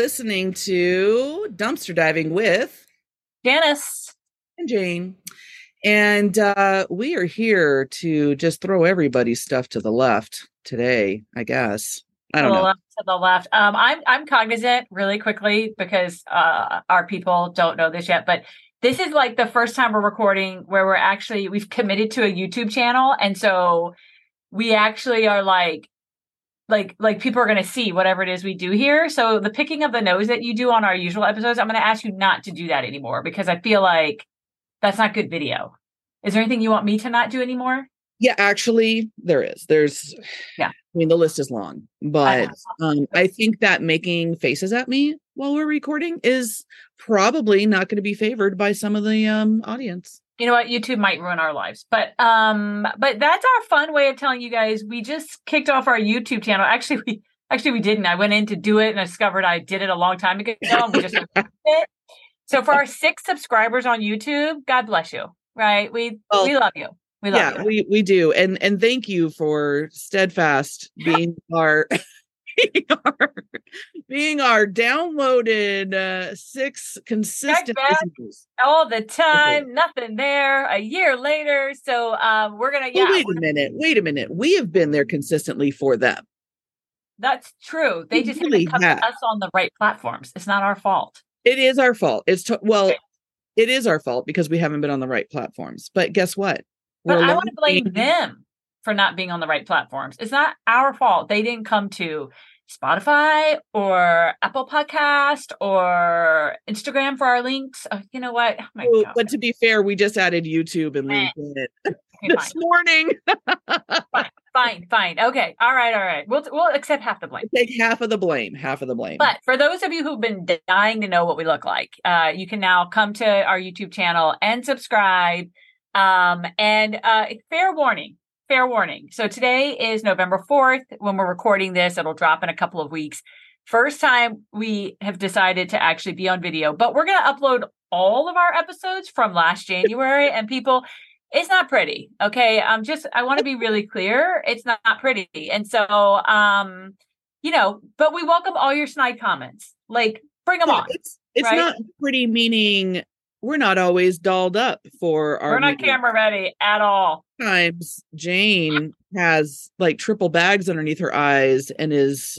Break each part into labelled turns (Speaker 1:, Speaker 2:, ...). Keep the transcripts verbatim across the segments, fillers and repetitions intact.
Speaker 1: listening to Dumpster Diving with
Speaker 2: Janice
Speaker 1: and Jane. And uh, we are here to just throw everybody's stuff to the left today, I guess. I don't
Speaker 2: to the
Speaker 1: know.
Speaker 2: left, to the left. Um, I'm I'm cognizant really quickly because uh, our people don't know this yet, but this is like the first time we're recording where we're actually we've committed to a YouTube channel, and so we actually are like. Like, like people are going to see whatever it is we do here. So the picking of the nose that you do on our usual episodes, I'm going to ask you not to do that anymore because I feel like that's not good video. Is there anything you want me to not do anymore?
Speaker 1: Yeah, actually, there is. There's,
Speaker 2: yeah.
Speaker 1: I mean, the list is long, but I, um, I think that making faces at me while we're recording is probably not going to be favored by some of the um, audience.
Speaker 2: You know what? YouTube might ruin our lives, but um, but that's our fun way of telling you guys. We just kicked off our YouTube channel. Actually, we actually we didn't. I went in to do it and I discovered I did it a long time ago. And we just it. So for our six subscribers on YouTube, God bless you. Right? We well, we love you. We love
Speaker 1: yeah,
Speaker 2: you.
Speaker 1: we we do, and and thank you for steadfast being our. Being our, being our downloaded uh, six consistent listeners.
Speaker 2: All the time, okay. Nothing there. A year later, so um, we're gonna. Yeah.
Speaker 1: Well, wait a minute. Wait a minute. We have been there consistently for them.
Speaker 2: That's true. They
Speaker 1: we
Speaker 2: just
Speaker 1: really
Speaker 2: haven't come
Speaker 1: have.
Speaker 2: to us on the right platforms. It's not our fault.
Speaker 1: It is our fault. It's to, well, okay. It is our fault because we haven't been on the right platforms. But guess what?
Speaker 2: But I want to blame them for not being on the right platforms. It's not our fault. They didn't come to Spotify or Apple Podcast or Instagram for our links. Oh, you know what? Oh my
Speaker 1: well,
Speaker 2: God.
Speaker 1: But to be fair, we just added YouTube and LinkedIn okay, this
Speaker 2: fine.
Speaker 1: morning.
Speaker 2: fine, fine, fine. Okay. All right. All right. We'll, we'll accept half the blame.
Speaker 1: We'll take half of the blame, half of the blame.
Speaker 2: But for those of you who've been dying to know what we look like, uh, you can now come to our YouTube channel and subscribe. Um, and uh, fair warning. Fair warning. So today is November fourth. When we're recording this, it'll drop in a couple of weeks. First time we have decided to actually be on video, but we're going to upload all of our episodes from last January. And people, it's not pretty. Okay. I'm just, I want to be really clear. It's not, not pretty. And so, um, you know, but we welcome all your snide comments. Like, bring them
Speaker 1: yeah,
Speaker 2: on.
Speaker 1: It's, it's
Speaker 2: right?
Speaker 1: not pretty, meaning we're not always dolled up for our
Speaker 2: We're not
Speaker 1: media.
Speaker 2: camera ready at all.
Speaker 1: Sometimes Jane has like triple bags underneath her eyes and is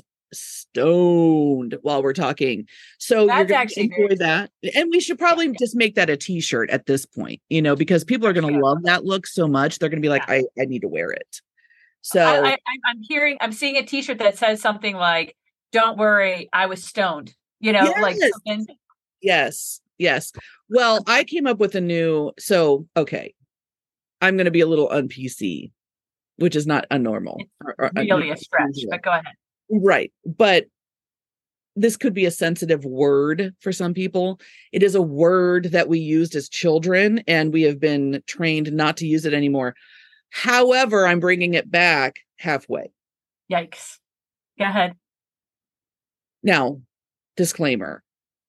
Speaker 1: stoned while we're talking. So
Speaker 2: That's
Speaker 1: you're going
Speaker 2: actually
Speaker 1: to enjoy that. And we should probably yeah. just make that a t-shirt at this point, you know, because people are going to love that look so much. They're going to be like, yeah. I, I need to wear it. So
Speaker 2: I, I, I'm hearing, I'm seeing a t-shirt that says something like, don't worry, I was stoned, you know,
Speaker 1: yes.
Speaker 2: like something.
Speaker 1: Yes. Yes. Well, I came up with a new, so, okay. I'm going to be a little un-P C, which is not unnormal.
Speaker 2: It's or, really un- a stretch, but go ahead.
Speaker 1: Right. But this could be a sensitive word for some people. It is a word that we used as children, and we have been trained not to use it anymore. However, I'm bringing it back halfway.
Speaker 2: Yikes. Go ahead.
Speaker 1: Now, disclaimer.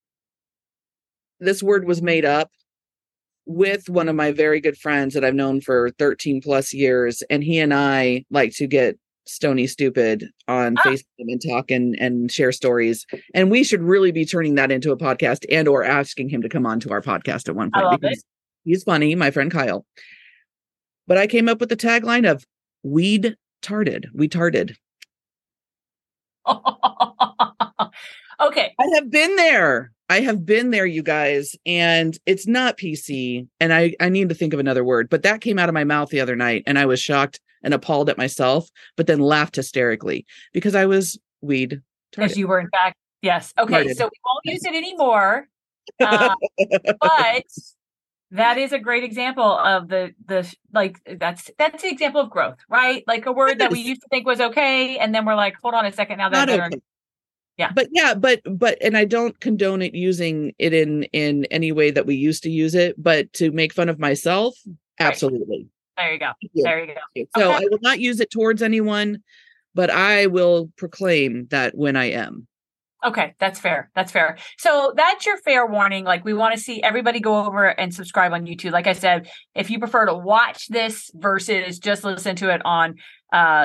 Speaker 1: This word was made up with one of my very good friends that I've known for thirteen plus years. And he and I like to get stony stupid on ah. Facebook and talk and, and share stories. And we should really be turning that into a podcast and or asking him to come on to our podcast at one point.
Speaker 2: I love
Speaker 1: because
Speaker 2: it.
Speaker 1: He's funny, my friend Kyle. But I came up with the tagline of weed tarded. We tarded.
Speaker 2: Okay.
Speaker 1: I have been there. I have been there, you guys, and it's not P C. And I, I need to think of another word, but that came out of my mouth the other night and I was shocked and appalled at myself, but then laughed hysterically because I was weed.
Speaker 2: Because you were in fact, yes. Okay. Tarded. So we won't use it anymore. Uh, but that is a great example of the, the, like, that's, that's the example of growth, right? Like a word that we used to think was okay. And then we're like, hold on a second. Now that's better.
Speaker 1: Okay.
Speaker 2: Yeah.
Speaker 1: But yeah, but, but, and I don't condone it using it in, in any way that we used to use it, but to make fun of myself. Absolutely.
Speaker 2: Right. There you go. Yeah. There you go.
Speaker 1: So
Speaker 2: okay.
Speaker 1: I will not use it towards anyone, but I will proclaim that when I am.
Speaker 2: Okay. That's fair. That's fair. So that's your fair warning. Like we want to see everybody go over and subscribe on YouTube. Like I said, if you prefer to watch this versus just listen to it on, uh,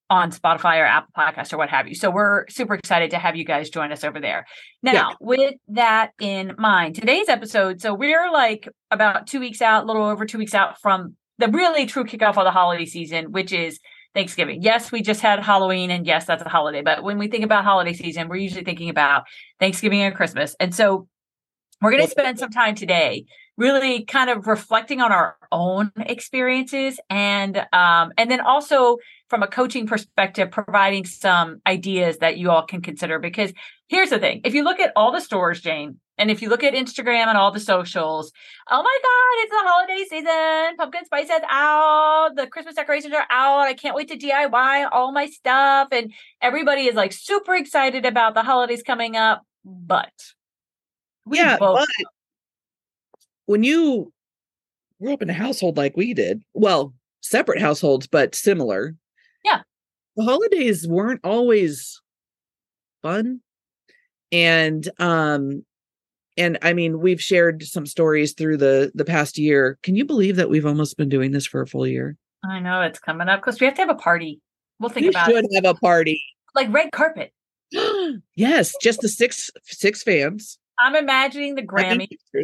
Speaker 2: on Spotify or Apple Podcasts or what have you. So we're super excited to have you guys join us over there. Now, yeah. with that in mind, today's episode, so we're like about two weeks out, a little over two weeks out from the really true kickoff of the holiday season, which is Thanksgiving. Yes, we just had Halloween, and yes, that's a holiday. But when we think about holiday season, we're usually thinking about Thanksgiving and Christmas. And so we're going to spend some time today really kind of reflecting on our own experiences and um, and then also from a coaching perspective, providing some ideas that you all can consider. Because here's the thing. If you look at all the stores, Jane, and if you look at Instagram and all the socials, oh my God, it's the holiday season. Pumpkin spice is out. The Christmas decorations are out. I can't wait to D I Y all my stuff. And everybody is like super excited about the holidays coming up. But we
Speaker 1: yeah,
Speaker 2: both
Speaker 1: but when you grew up in a household like we did, well, separate households, but similar.
Speaker 2: Yeah.
Speaker 1: The holidays weren't always fun. And, um, and I mean, we've shared some stories through the, the past year. Can you believe that we've almost been doing this for a full year?
Speaker 2: I know it's coming up because we have to have a party. We'll think
Speaker 1: we
Speaker 2: about
Speaker 1: should
Speaker 2: it.
Speaker 1: have a party.
Speaker 2: Like red carpet.
Speaker 1: Yes. Just the six, six fans.
Speaker 2: I'm imagining the Grammy.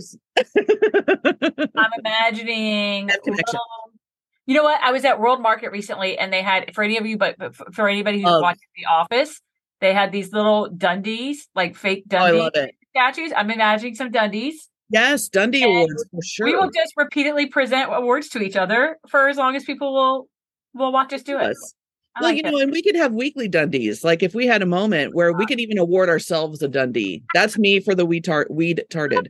Speaker 2: I'm imagining. Little, you know what? I was at World Market recently, and they had for any of you, but, but for anybody who's um, watching The Office, they had these little Dundies, like fake Dundee
Speaker 1: oh, I love it.
Speaker 2: statues. I'm imagining some Dundies.
Speaker 1: Yes, Dundee
Speaker 2: and
Speaker 1: awards for sure.
Speaker 2: We will just repeatedly present awards to each other for as long as people will will watch us do it.
Speaker 1: Yes. Well, like you know, it. and we could have weekly Dundies. Like if we had a moment where we could even award ourselves a Dundee. That's me for the weed tart weed tarted.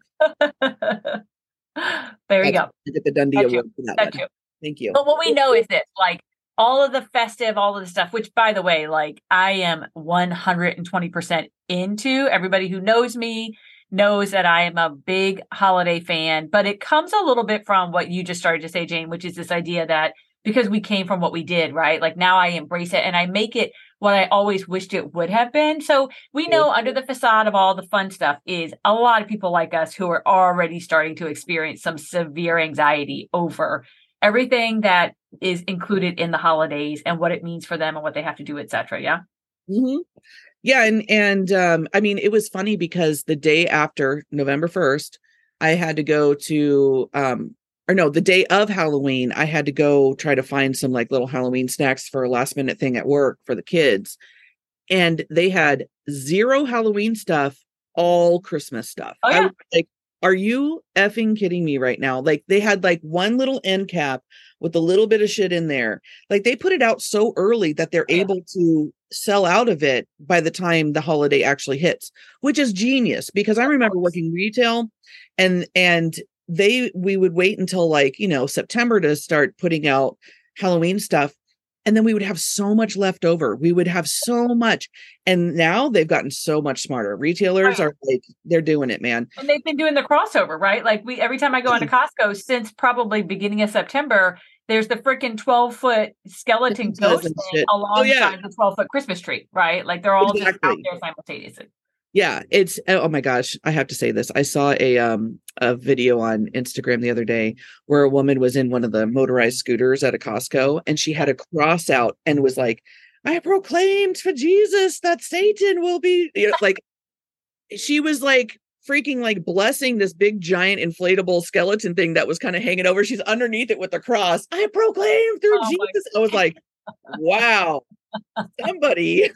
Speaker 2: There you go.
Speaker 1: Get the Dundee
Speaker 2: That's
Speaker 1: award
Speaker 2: you.
Speaker 1: for that
Speaker 2: That's
Speaker 1: one.
Speaker 2: you.
Speaker 1: Thank you.
Speaker 2: But what we know is this, like all of the festive, all of the stuff, which by the way, like I am one hundred twenty percent into. Everybody who knows me knows that I am a big holiday fan, but it comes a little bit from what you just started to say, Jane, which is this idea that because we came from what we did, right? Like now I embrace it and I make it what I always wished it would have been. So we know under the facade of all the fun stuff is a lot of people like us who are already starting to experience some severe anxiety over everything that is included in the holidays and what it means for them and what they have to do, et cetera. Yeah.
Speaker 1: Mm-hmm. Yeah. And, and, um, I mean, it was funny because the day after November first, I had to go to, um, or no, the day of Halloween, I had to go try to find some like little Halloween snacks for a last minute thing at work for the kids. And they had zero Halloween stuff, all Christmas stuff.
Speaker 2: Oh, yeah.
Speaker 1: I was like, are you effing kidding me right now? Like they had like one little end cap with a little bit of shit in there. Like they put it out so early that they're yeah. able to sell out of it by the time the holiday actually hits, which is genius because I remember working retail and, and they, we would wait until like, you know, September to start putting out Halloween stuff. And then we would have so much left over. We would have so much. And now they've gotten so much smarter. Retailers right. are like, they're doing it, man.
Speaker 2: And they've been doing the crossover, right? Like we, every time I go into Costco since probably beginning of September, there's the freaking twelve foot skeleton ghost thing alongside oh, yeah. the twelve foot Christmas tree, right? Like they're all exactly. just out there simultaneously.
Speaker 1: Yeah, it's oh my gosh, I have to say this. I saw a um a video on Instagram the other day where a woman was in one of the motorized scooters at a Costco and she had a cross out and was like, I proclaimed for Jesus that Satan will be, you know, like she was like freaking like blessing this big giant inflatable skeleton thing that was kind of hanging over. She's underneath it with the cross. I proclaim through oh Jesus. I was like, wow, somebody.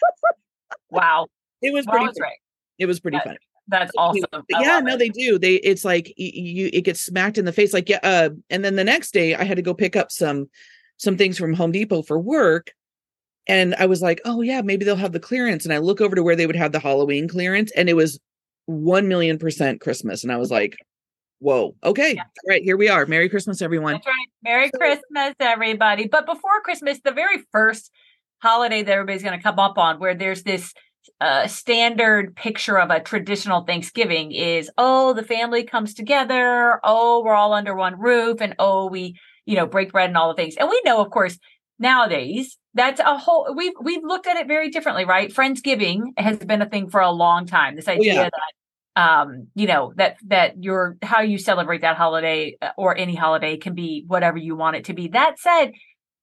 Speaker 2: Wow.
Speaker 1: It was pretty. Right. It was pretty
Speaker 2: that,
Speaker 1: funny.
Speaker 2: That's awesome.
Speaker 1: Yeah, no,
Speaker 2: it.
Speaker 1: they do. They, it's like you, you, it gets smacked in the face. Like, yeah. Uh, and then the next day, I had to go pick up some, some things from Home Depot for work, and I was like, oh yeah, maybe they'll have the clearance. And I look over to where they would have the Halloween clearance, and it was one million percent Christmas. And I was like, whoa, okay, yeah. All right, here we are. Merry Christmas, everyone.
Speaker 2: That's right. Merry so- Christmas, everybody. But before Christmas, the very first holiday that everybody's going to come up on, where there's this uh, standard picture of a traditional Thanksgiving is, oh, the family comes together. Oh, we're all under one roof. And oh, we, you know, break bread and all the things. And we know, of course, nowadays that's a whole, we've, we've looked at it very differently, right? Friendsgiving has been a thing for a long time. This idea oh, yeah. that, um, you know, that, that your, how you celebrate that holiday or any holiday can be whatever you want it to be. That said,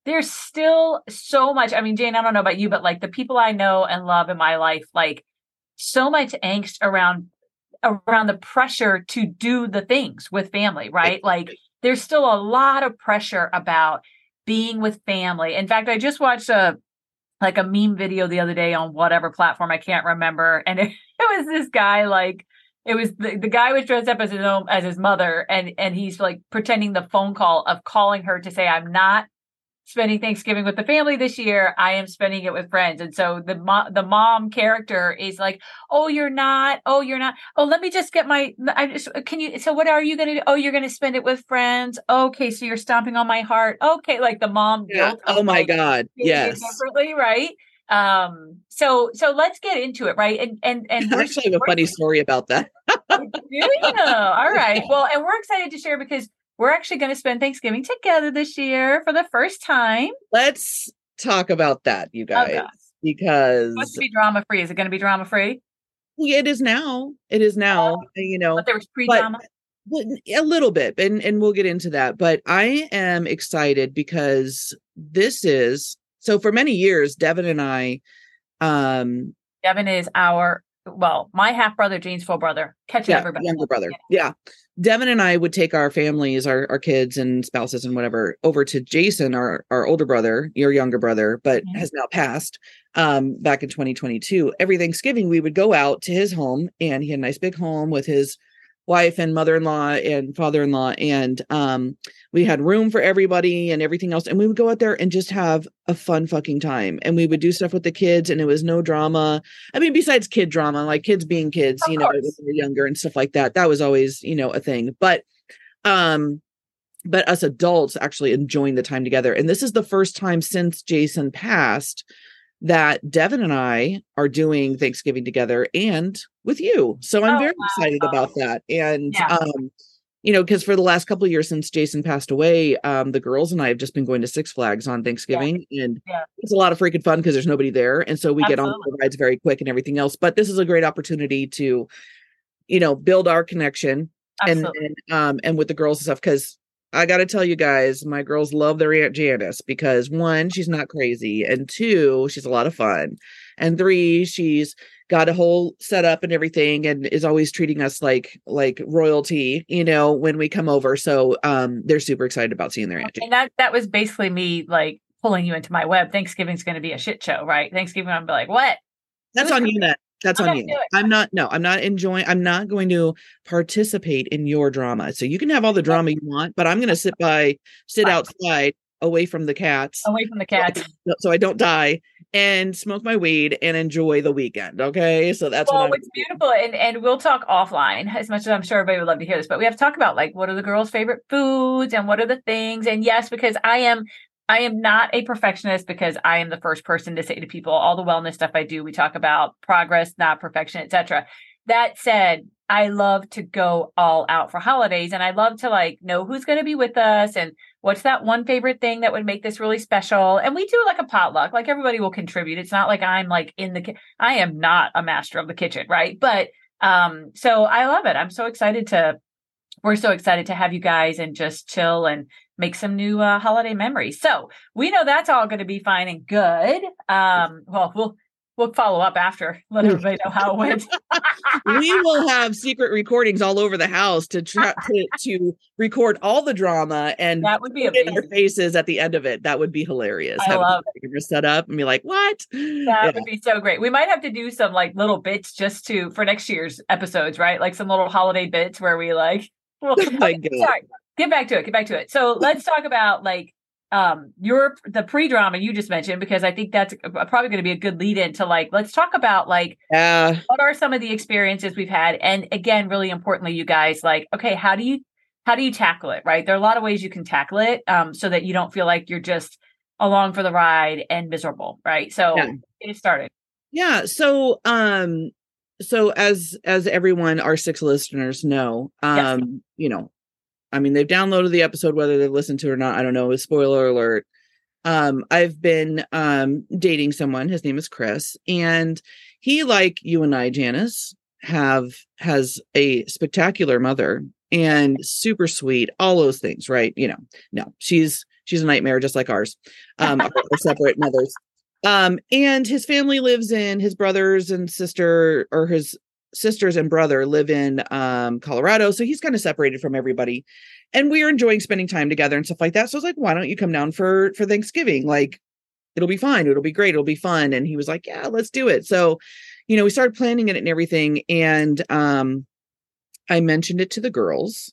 Speaker 2: there's still so much. I mean, Jane, I don't know about you, but like the people I know and love in my life, like so much angst around around the pressure to do the things with family, right? Like there's still a lot of pressure about being with family. In fact, I just watched a like a meme video the other day on whatever platform, I can't remember. And it, it was this guy, like, it was the, the guy was dressed up as his own, as his mother. And, and he's like pretending the phone call of calling her to say, I'm not spending Thanksgiving with the family this year. I am spending it with friends. And so the mo- the mom character is like, oh, you're not. Oh, you're not. Oh, let me just get my, I just, can you, so what are you going to do? Oh, you're going to spend it with friends. Okay. So you're stomping on my heart. Okay. Like the mom
Speaker 1: Yeah.
Speaker 2: guilt.
Speaker 1: Oh my
Speaker 2: like,
Speaker 1: God. Yes.
Speaker 2: Differently. Right. Um, so, so let's get into it. Right. And, and, and
Speaker 1: I actually have a funny story about that.
Speaker 2: do you know? All right. Well, and we're excited to share because we're actually going to spend Thanksgiving together this year for the first time.
Speaker 1: Let's talk about that, you guys, okay. because
Speaker 2: it's supposed to be drama free. Is it going to be drama free?
Speaker 1: Well, it is now. It is now. Oh, you know,
Speaker 2: but there was pre-drama.
Speaker 1: But, a little bit, and and we'll get into that. But I am excited because this is so. For many years, Devin and I. Um,
Speaker 2: Devin is our. Well, my half brother, Jane's full brother, catching
Speaker 1: yeah,
Speaker 2: everybody.
Speaker 1: Younger brother. Yeah. yeah. Devin and I would take our families, our, our kids and spouses and whatever over to Jason, our, our older brother, your younger brother, but mm-hmm. has now passed um, back in twenty twenty-two. Every Thanksgiving, we would go out to his home, and he had a nice big home with his wife and mother-in-law and father-in-law. And um, we had room for everybody and everything else. And we would go out there and just have a fun fucking time. And we would do stuff with the kids, and it was no drama. I mean, besides kid drama, like kids being kids, of you know, when they were younger and stuff like that. That was always, you know, a thing. But, um, but us adults actually enjoying the time together. And this is the first time since Jason passed that Devin and I are doing Thanksgiving together and with you. So I'm oh, very wow. excited about that. And, yeah. um, you know, because for the last couple of years since Jason passed away, um, the girls and I have just been going to Six Flags on Thanksgiving. Yeah. And yeah. it's a lot of freaking fun because there's nobody there. And so we Absolutely. get on the rides very quick and everything else. But this is a great opportunity to, you know, build our connection and, and, um, and with the girls and stuff. Because I got to tell you guys, my girls love their Aunt Janice because one, she's not crazy. And two, she's a lot of fun. And three, she's got a whole setup and everything and is always treating us like, like royalty, you know, when we come over. So um, they're super excited about seeing their Aunt Janice.
Speaker 2: And that, that was basically me like pulling you into my web. Thanksgiving's going to be a shit show, right? Thanksgiving, I'm be like, what?
Speaker 1: That's on you, Matt. That's on you. I'm not, no, I'm not enjoying, I'm not going to participate in your drama. So you can have all the drama you want, but I'm going to sit by, sit Fine. outside away from the cats.
Speaker 2: Away from the cats.
Speaker 1: So, so I don't die and smoke my weed and enjoy the weekend. Okay. So that's
Speaker 2: well,
Speaker 1: what I'm
Speaker 2: it's beautiful. And, and we'll talk offline as much as I'm sure everybody would love to hear this, but we have to talk about like, what are the girls' favorite foods and what are the things? And yes, because I am, I am not a perfectionist because I am the first person to say to people, all the wellness stuff I do, we talk about progress, not perfection, et cetera. That said, I love to go all out for holidays and I love to like know who's going to be with us and what's that one favorite thing that would make this really special. And we do like a potluck, like everybody will contribute. It's not like I'm like in the, ki- I am not a master of the kitchen. Right. But, um, so I love it. I'm so excited to, we're so excited to have you guys and just chill and make some new uh, holiday memories. So we know that's all going to be fine and good. Um, well, we'll we'll follow up after, let everybody know how it went.
Speaker 1: We will have secret recordings all over the house to try to, to record all the drama and
Speaker 2: that would be
Speaker 1: put in our faces at the end of it. That would be hilarious.
Speaker 2: I
Speaker 1: have
Speaker 2: love
Speaker 1: it. Set up and be like, what?
Speaker 2: That yeah. would be so great. We might have to do some like little bits just to for next year's episodes, right? Like some little holiday bits where we like. Well,
Speaker 1: oh my
Speaker 2: okay,
Speaker 1: God.
Speaker 2: Sorry. Get back to it. Get back to it. So let's talk about like um your the pre-drama you just mentioned because I think that's probably going to be a good lead into like let's talk about like
Speaker 1: uh,
Speaker 2: what are some of the experiences we've had and again really importantly you guys like okay how do you how do you tackle it right there are a lot of ways you can tackle it um so that you don't feel like you're just along for the ride and miserable right so
Speaker 1: yeah.
Speaker 2: get it started.
Speaker 1: Yeah. So um so as as everyone our six listeners know um yes. you know I mean, they've downloaded the episode, whether they've listened to it or not. I don't know. Spoiler alert. Um, I've been um, dating someone. His name is Chris. And he, like you and I, Janice, have has a spectacular mother and super sweet. All those things, right? You know, no, she's she's a nightmare, just like ours. Um, our, our separate mothers. Um, and his family lives in his brothers and sister, or his sisters and brother live in um, Colorado. So he's kind of separated from everybody. And we are enjoying spending time together and stuff like that. So I was like, why don't you come down for for Thanksgiving? Like, it'll be fine. It'll be great. It'll be fun. And he was like, yeah, let's do it. So, you know, we started planning it and everything. And um, I mentioned it to the girls,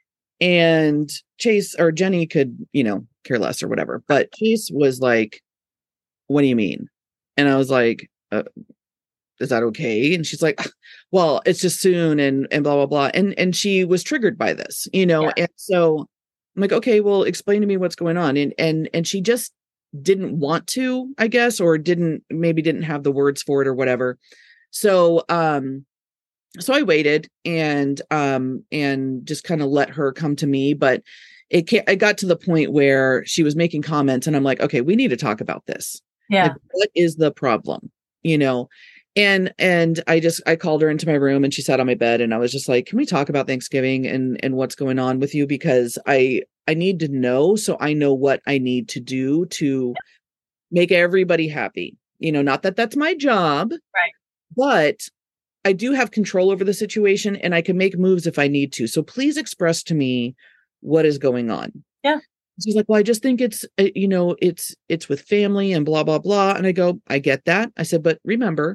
Speaker 1: and Chase or Jenny could, you know, care less or whatever. But Chase was like, what do you mean? And I was like, uh, is that okay? And she's like, well, it's just soon and, and blah, blah, blah. And, and she was triggered by this, you know? Yeah. And so I'm like, okay, well, explain to me what's going on. And, and, and she just didn't want to, I guess, or didn't, maybe didn't have the words for it or whatever. So, um, so I waited and, um, and just kind of let her come to me, but it can't, it got to the point where she was making comments and I'm like, okay, we need to talk about this.
Speaker 2: Yeah.
Speaker 1: Like, what is the problem? You know? And, and I just, I called her into my room and she sat on my bed and I was just like, can we talk about Thanksgiving and, and what's going on with you? Because I, I need to know, so I know what I need to do to make everybody happy. You know, not that that's my job,
Speaker 2: right?
Speaker 1: But I do have control over the situation and I can make moves if I need to. So please express to me what is going on.
Speaker 2: Yeah.
Speaker 1: She's like, well, I just think it's, uh, you know, it's, it's with family and blah, blah, blah. And I go, I get that. I said, but remember,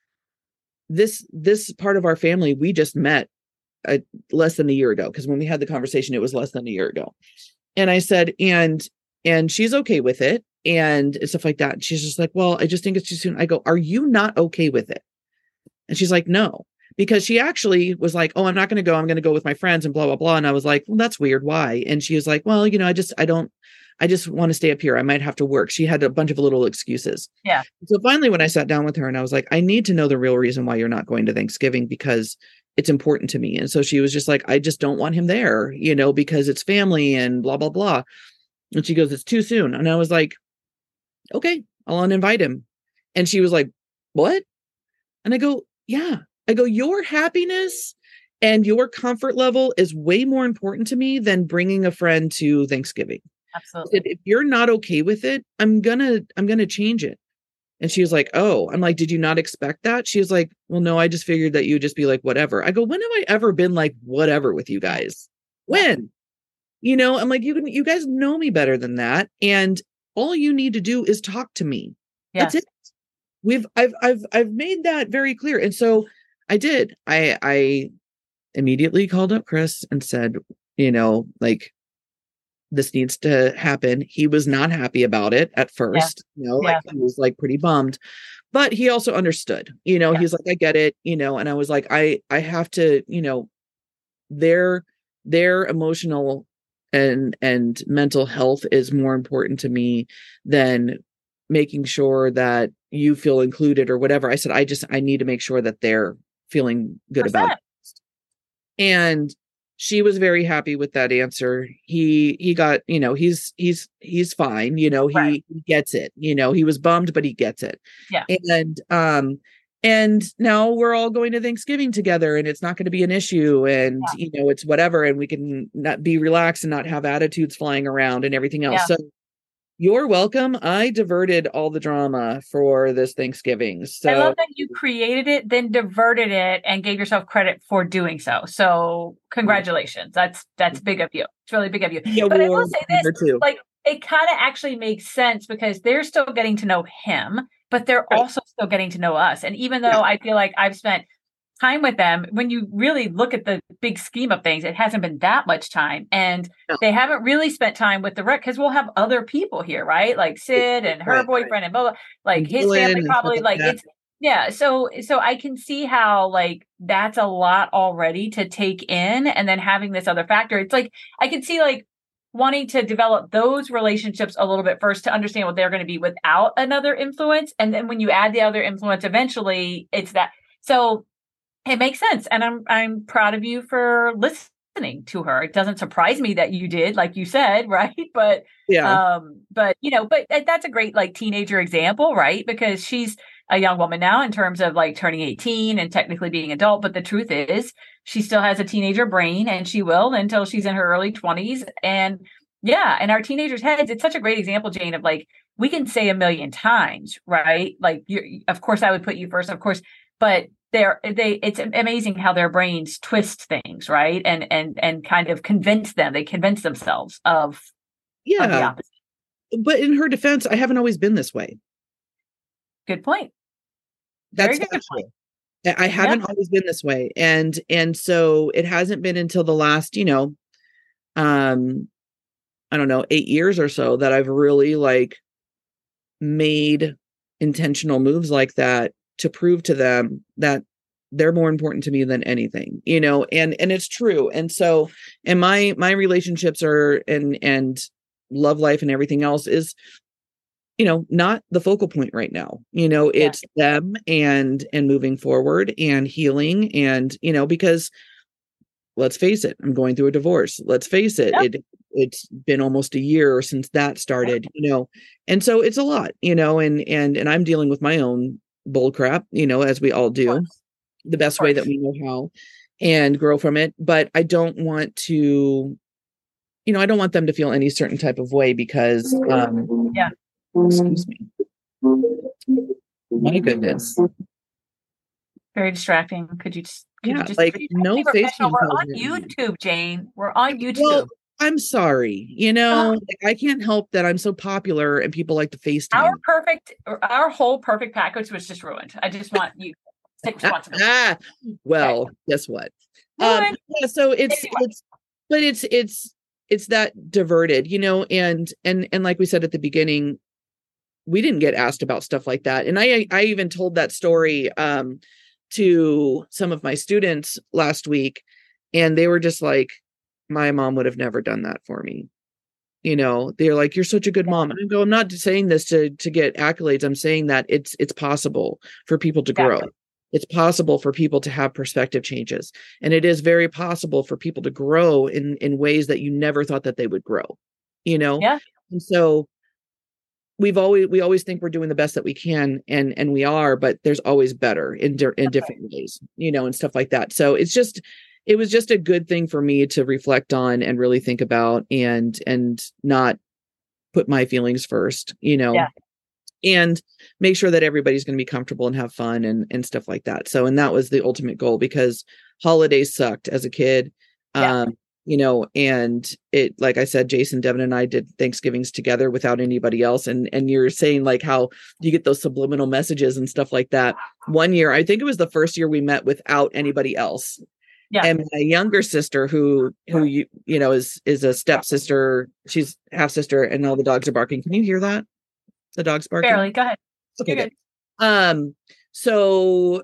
Speaker 1: this, this part of our family, we just met uh, less than a year ago. Cause when we had the conversation, it was less than a year ago. And I said, and, and she's okay with it and stuff like that. And she's just like, well, I just think it's too soon. I go, are you not okay with it? And she's like, no, because she actually was like, oh, I'm not going to go. I'm going to go with my friends and blah, blah, blah. And I was like, well, that's weird. Why? And she was like, well, you know, I just, I don't, I just want to stay up here. I might have to work. She had a bunch of little excuses.
Speaker 2: Yeah.
Speaker 1: So finally, when I sat down with her and I was like, I need to know the real reason why you're not going to Thanksgiving because it's important to me. And so she was just like, I just don't want him there, you know, because it's family and blah, blah, blah. And she goes, it's too soon. And I was like, okay, I'll uninvite him. And she was like, what? And I go, yeah. I go, your happiness and your comfort level is way more important to me than bringing a friend to Thanksgiving.
Speaker 2: Absolutely.
Speaker 1: If you're not okay with it, I'm gonna, I'm gonna change it. And she was like, oh, I'm like, did you not expect that? She was like, well, no, I just figured that you would just be like, whatever. I go, when have I ever been like, whatever with you guys? When? You know, I'm like, you can, you guys know me better than that. And all you need to do is talk to me.
Speaker 2: Yeah.
Speaker 1: That's it. We've, I've, I've, I've made that very clear. And so I did, I, I immediately called up Chris and said, you know, like, this needs to happen. He was not happy about it at first, yeah. you know,
Speaker 2: yeah.
Speaker 1: like he was like pretty bummed, but he also understood, you know, yeah. he's like, I get it, you know, and I was like, I, I have to, you know, their, their emotional and, and mental health is more important to me than making sure that you feel included or whatever. I said, I just, I need to make sure that they're feeling good about it. And she was very happy with that answer. He, he got, you know, he's, he's, he's fine. You know, he, right. he gets it, you know, he was bummed, but he gets it.
Speaker 2: Yeah.
Speaker 1: And, um, and now we're all going to Thanksgiving together and it's not going to be an issue and, yeah. you know, it's whatever. And we can not be relaxed and not have attitudes flying around and everything else. Yeah. So you're welcome. I diverted all the drama for this Thanksgiving. So
Speaker 2: I love that you created it, then diverted it and gave yourself credit for doing so. So congratulations. That's, that's big of you. It's really big of you.
Speaker 1: Yeah,
Speaker 2: but I will say this, like, it kind of actually makes sense because they're still getting to know him, but they're right. also still getting to know us. And even though yeah. I feel like I've spent time with them, when you really look at the big scheme of things, it hasn't been that much time. And no. they haven't really spent time with the rec because we'll have other people here, right? Like Sid and her right, boyfriend right. and blah, blah, like and his family probably like, like it's, yeah. So, so I can see how like, that's a lot already to take in. And then having this other factor, it's like, I can see like wanting to develop those relationships a little bit first to understand what they're going to be without another influence. And then when you add the other influence, eventually it's that. So it makes sense. And I'm, I'm proud of you for listening to her. It doesn't surprise me that you did, like you said, right? But,
Speaker 1: yeah.
Speaker 2: um, but you know, but that's a great like teenager example, right? Because she's a young woman now in terms of like turning eighteen and technically being adult. But the truth is she still has a teenager brain and she will until she's in her early twenties. And Yeah. In our teenagers' heads, it's such a great example, Jane, of like, we can say a million times, right? Like, you of course, I would put you first, of course, but they're, they, it's amazing how their brains twist things, right? And, and, and kind of convince them, they convince themselves of, of the
Speaker 1: Yeah.
Speaker 2: opposite.
Speaker 1: But in her defense, I haven't always been this way.
Speaker 2: Good point.
Speaker 1: That's
Speaker 2: Very good point.
Speaker 1: I haven't yeah. always been this way. And, and so it hasn't been until the last, you know, um, I don't know, eight years or so that I've really like made intentional moves like that to prove to them that they're more important to me than anything, you know, and, and it's true. And so, and my, my relationships are, and, and love life and everything else is, you know, not the focal point right now, you know, it's yeah. them and, and moving forward and healing. And, you know, because let's face it, I'm going through a divorce. Let's face it, yep. it it's been almost a year since that started, yep. you know, and so it's a lot, you know, and and and I'm dealing with my own bull crap, you know, as we all do, the best way that we know how, and grow from it. But I don't want to, you know, I don't want them to feel any certain type of way because, um,
Speaker 2: yeah,
Speaker 1: excuse me, my goodness,
Speaker 2: very distracting. Could you just?
Speaker 1: Yeah, you just, like no FaceTime.
Speaker 2: We're on YouTube, Jane. We're on YouTube.
Speaker 1: Well, I'm sorry. You know, like, I can't help that I'm so popular and people like to FaceTime.
Speaker 2: Our perfect, our whole perfect package was just ruined. I just want you to take responsibility.
Speaker 1: ah, well, okay. Guess what? Um, yeah, so it's anyway. it's, but it's it's it's that diverted, you know, and and and like we said at the beginning, we didn't get asked about stuff like that, and I I even told that story. Um, to some of my students last week, and they were just like, my mom would have never done that for me. You know, they're like, you're such a good mom. And I go, I'm not saying this to, to get accolades. I'm saying that it's, it's possible for people to grow. Exactly. It's possible for people to have perspective changes. And it is very possible for people to grow in, in ways that you never thought that they would grow, you know?
Speaker 2: Yeah.
Speaker 1: And so we've always, we always think we're doing the best that we can, and, and we are, but there's always better in, di- in different right. ways, you know, and stuff like that. So it's just, it was just a good thing for me to reflect on and really think about, and, and not put my feelings first, you know,
Speaker 2: yeah.
Speaker 1: and make sure that everybody's going to be comfortable and have fun and, and stuff like that. So, and that was the ultimate goal, because holidays sucked as a kid.
Speaker 2: Yeah.
Speaker 1: Um, you know, and it, like I said, Jason, Devin, and I did Thanksgivings together without anybody else. And, and you're saying like how you get those subliminal messages and stuff like that. One year, I think it was the first year we met without anybody else.
Speaker 2: Yeah.
Speaker 1: And my younger sister, who, who, you, you know, is, is a stepsister, she's half sister, and all the dogs are barking. Can you hear that? The dogs barking?
Speaker 2: Barely. Go ahead.
Speaker 1: Okay. Good. Um, so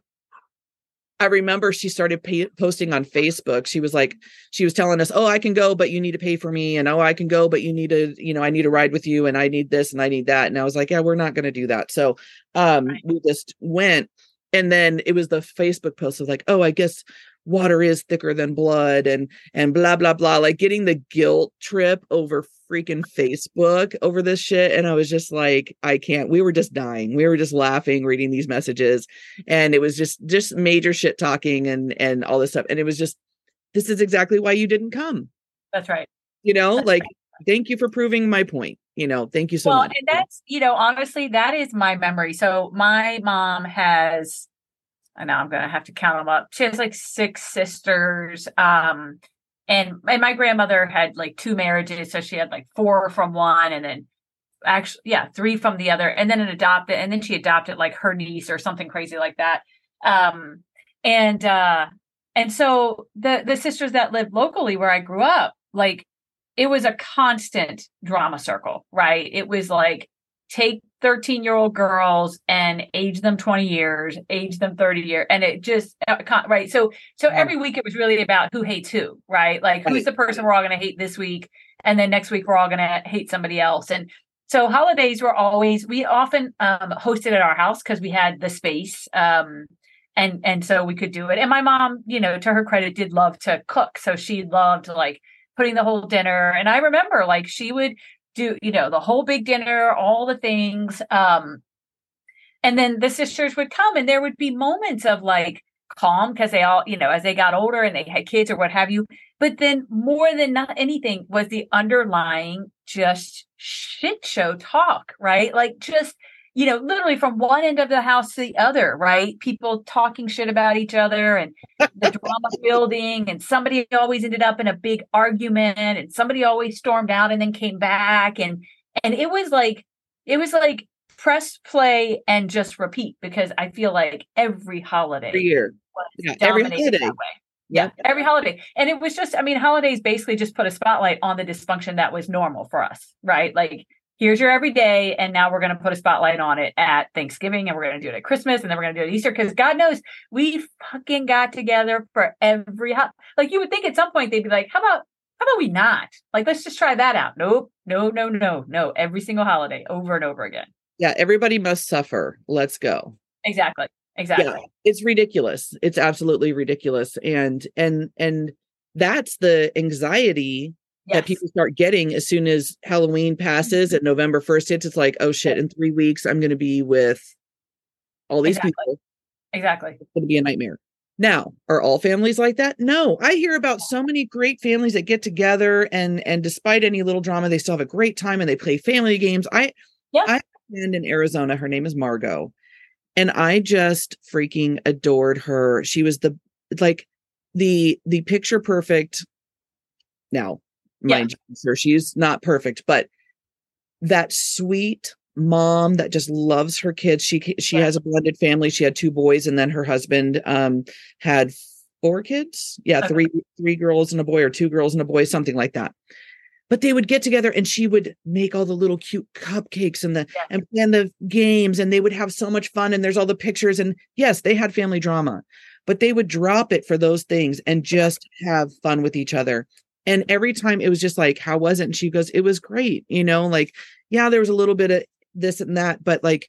Speaker 1: I remember she started pay- posting on Facebook. She was like, she was telling us, oh, I can go, but you need to pay for me. And oh, I can go, but you need to, you know, I need to ride with you, and I need this and I need that. And I was like, yeah, we're not going to do that. So um, right. we just went. And then it was the Facebook post of like, oh, I guess water is thicker than blood, and, and blah, blah, blah, like getting the guilt trip over freaking Facebook over this shit. And I was just like, I can't, we were just dying. We were just laughing, reading these messages. And it was just, just major shit talking and, and all this stuff. And it was just, this is exactly why you didn't come.
Speaker 2: That's right.
Speaker 1: You know,
Speaker 2: that's
Speaker 1: like,
Speaker 2: right.
Speaker 1: Thank you for proving my point. You know, thank you so
Speaker 2: well,
Speaker 1: much.
Speaker 2: And that's, you know, honestly, that is my memory. So my mom has, and now I'm going to have to count them up. She has like six sisters. Um, and, and my grandmother had like two marriages. So she had like four from one, and then actually, yeah, three from the other, and then an adopted, and then she adopted like her niece or something crazy like that. Um, and, uh, and so the, the sisters that lived locally where I grew up, like it was a constant drama circle, right? It was like, take thirteen year old girls and age them twenty years, age them thirty years. And it just, right. So, so every week it was really about who hates who, right? Like who's the person we're all going to hate this week. And then next week we're all going to hate somebody else. And so holidays were always, we often um, hosted at our house because we had the space. Um, and, and so we could do it. And my mom, you know, to her credit, did love to cook. So she loved like putting the whole dinner. And I remember like she would do, you know, the whole big dinner, all the things. Um, and then the sisters would come, and there would be moments of like calm because they all, you know, as they got older and they had kids or what have you. But then more than not anything was the underlying just shit show talk, right? Like just, you know, literally from one end of the house to the other, right? People talking shit about each other and the drama building, and somebody always ended up in a big argument, and somebody always stormed out and then came back. And, and it was like, it was like press play and just repeat, because I feel like every holiday
Speaker 1: Every year.
Speaker 2: was
Speaker 1: Yeah, every
Speaker 2: dominated
Speaker 1: holiday.
Speaker 2: that way. Yeah,
Speaker 1: Yeah.
Speaker 2: every holiday. And it was just, I mean, holidays basically just put a spotlight on the dysfunction that was normal for us, right? Like, here's your everyday, and now we're going to put a spotlight on it at Thanksgiving, and we're going to do it at Christmas, and then we're going to do it at Easter, because God knows we fucking got together for every, ho- like, you would think at some point they'd be like, how about, how about we not? Like, let's just try that out. Nope, no, no, no, no. Every single holiday over and over again.
Speaker 1: Yeah, everybody must suffer. Let's go.
Speaker 2: Exactly. Exactly.
Speaker 1: Yeah, it's ridiculous. It's absolutely ridiculous. And and and that's the anxiety
Speaker 2: Yes.
Speaker 1: that people start getting as soon as Halloween passes and November first hits. It's like, oh shit, in three weeks I'm going to be with all these
Speaker 2: Exactly.
Speaker 1: people.
Speaker 2: Exactly.
Speaker 1: It's going to be a nightmare. Now, are all families like that? No. I hear about so many great families that get together, and and despite any little drama, they still have a great time and they play family games. I
Speaker 2: Yeah.
Speaker 1: I have a friend in Arizona. Her name is Margot. And I just freaking adored her. She was the, like, the, the picture perfect. Now, mind yeah. you, sure, she's not perfect, but that sweet mom that just loves her kids. She, she yeah. has a blended family. She had two boys, and then her husband um, had four kids. Yeah. Okay. Three, three girls and a boy, or two girls and a boy, something like that. But they would get together, and she would make all the little cute cupcakes and the yeah. and plan the games, and they would have so much fun. And there's all the pictures. And yes, they had family drama, but they would drop it for those things and just have fun with each other. And every time it was just like, how was it? And she goes, it was great. You know, like, yeah, there was a little bit of this and that, but like,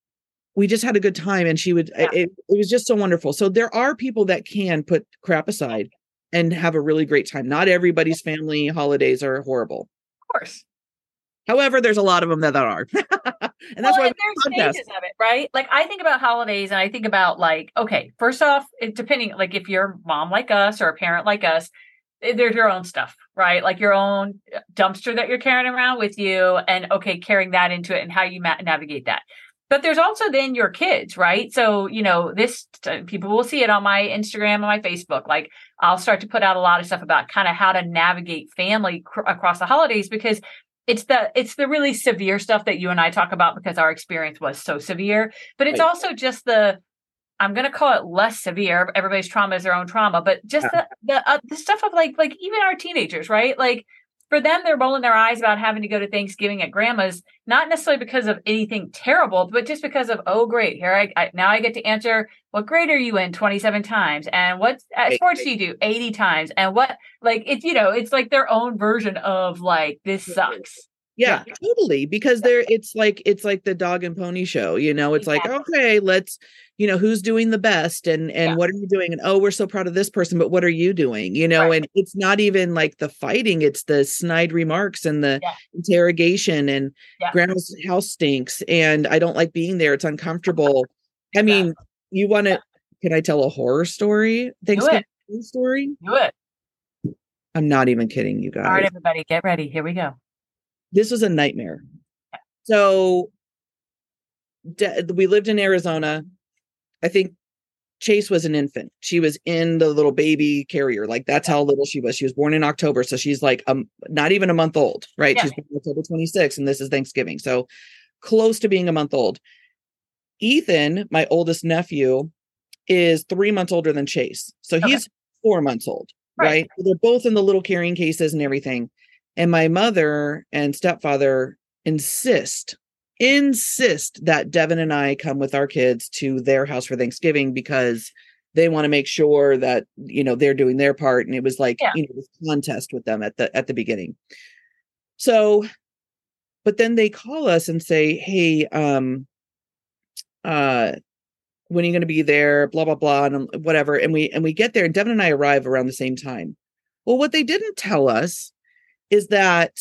Speaker 1: we just had a good time. And she would, yeah. it, it was just so wonderful. So there are people that can put crap aside and have a really great time. Not everybody's family holidays are horrible.
Speaker 2: Of course.
Speaker 1: However, there's a lot of them that are. and that's
Speaker 2: well,
Speaker 1: why
Speaker 2: and there's stages of it, right? Like, I think about holidays, and I think about, like, okay, first off, it, depending, like, if you're a mom like us or a parent like us, there's your own stuff, right? Like your own dumpster that you're carrying around with you, and okay, carrying that into it and how you ma- navigate that. But there's also then your kids, right? So, you know, this, uh, people will see it on my Instagram and my Facebook. Like, I'll start to put out a lot of stuff about kind of how to navigate family cr- across the holidays, because it's the, it's the really severe stuff that you and I talk about because our experience was so severe, but it's right. also just the, I'm going to call it less severe. Everybody's trauma is their own trauma, but just yeah. the, the, uh, the stuff of like, like even our teenagers, right? Like, for them, they're rolling their eyes about having to go to Thanksgiving at grandma's, not necessarily because of anything terrible, but just because of, oh, great, here I, I now I get to answer, what grade are you in twenty-seven times? And what uh, sports do you do eighty times? And what, like, it's, you know, it's like their own version of like, this sucks.
Speaker 1: Yeah, yeah. Totally. Because they're, it's like, it's like the dog and pony show, you know, it's exactly. like, okay, let's, you know, who's doing the best, and, and yeah. what are you doing? And, oh, we're so proud of this person, but what are you doing? You know, right. and it's not even like the fighting, it's the snide remarks and the yeah. interrogation, and yeah. grandma's house stinks, and I don't like being there. It's uncomfortable. I mean, yeah. you want to, can I tell a horror story? Thanksgiving story?
Speaker 2: Do it.
Speaker 1: I'm not even kidding, you guys.
Speaker 2: All right, everybody, get ready. Here we go.
Speaker 1: This was a nightmare. So de- we lived in Arizona. I think Chase was an infant. She was in the little baby carrier. Like, that's how little she was. She was born in October. So she's like, um, not even a month old, right? Yeah. She's born October twenty-sixth, and this is Thanksgiving. So close to being a month old. Ethan, my oldest nephew, is three months older than Chase. So okay. he's four months old, right? right? So they're both in the little carrying cases and everything. And my mother and stepfather insist, insist that Devin and I come with our kids to their house for Thanksgiving, because they want to make sure that, you know, they're doing their part. And it was like, yeah. you know, this contest with them at the, at the beginning. So, but then they call us and say, hey, um, uh, when are you going to be there? Blah, blah, blah, and whatever. And we, and we get there, and Devin and I arrive around the same time. Well, what they didn't tell us is that,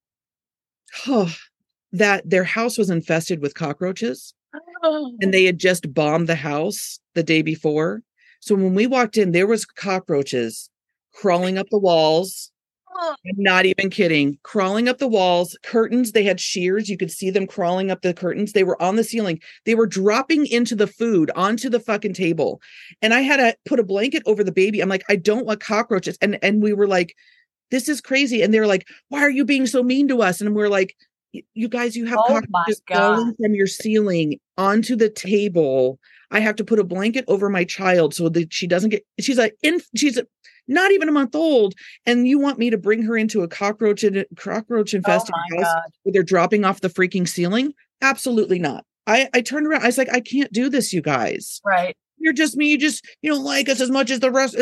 Speaker 1: oh, that their house was infested with cockroaches, oh. and they had just bombed the house the day before. So when we walked in, there was cockroaches crawling up the walls. I'm not even kidding. Crawling up the walls, curtains. They had shears. You could see them crawling up the curtains. They were on the ceiling. They were dropping into the food onto the fucking table. And I had to put a blanket over the baby. I'm like, I don't want cockroaches. And, and we were like, this is crazy. And they're like, why are you being so mean to us? And we're like, you guys, you have
Speaker 2: oh
Speaker 1: cockroaches falling from your ceiling onto the table. I have to put a blanket over my child so that she doesn't get, she's like, inf- she's a, not even a month old. And you want me to bring her into a cockroach and cockroach infested
Speaker 2: oh
Speaker 1: house
Speaker 2: God.
Speaker 1: where they're dropping off the freaking ceiling? Absolutely not. I, I turned around. I was like, I can't do this, you guys.
Speaker 2: Right.
Speaker 1: You're just me. You just, you don't like us as much as the rest.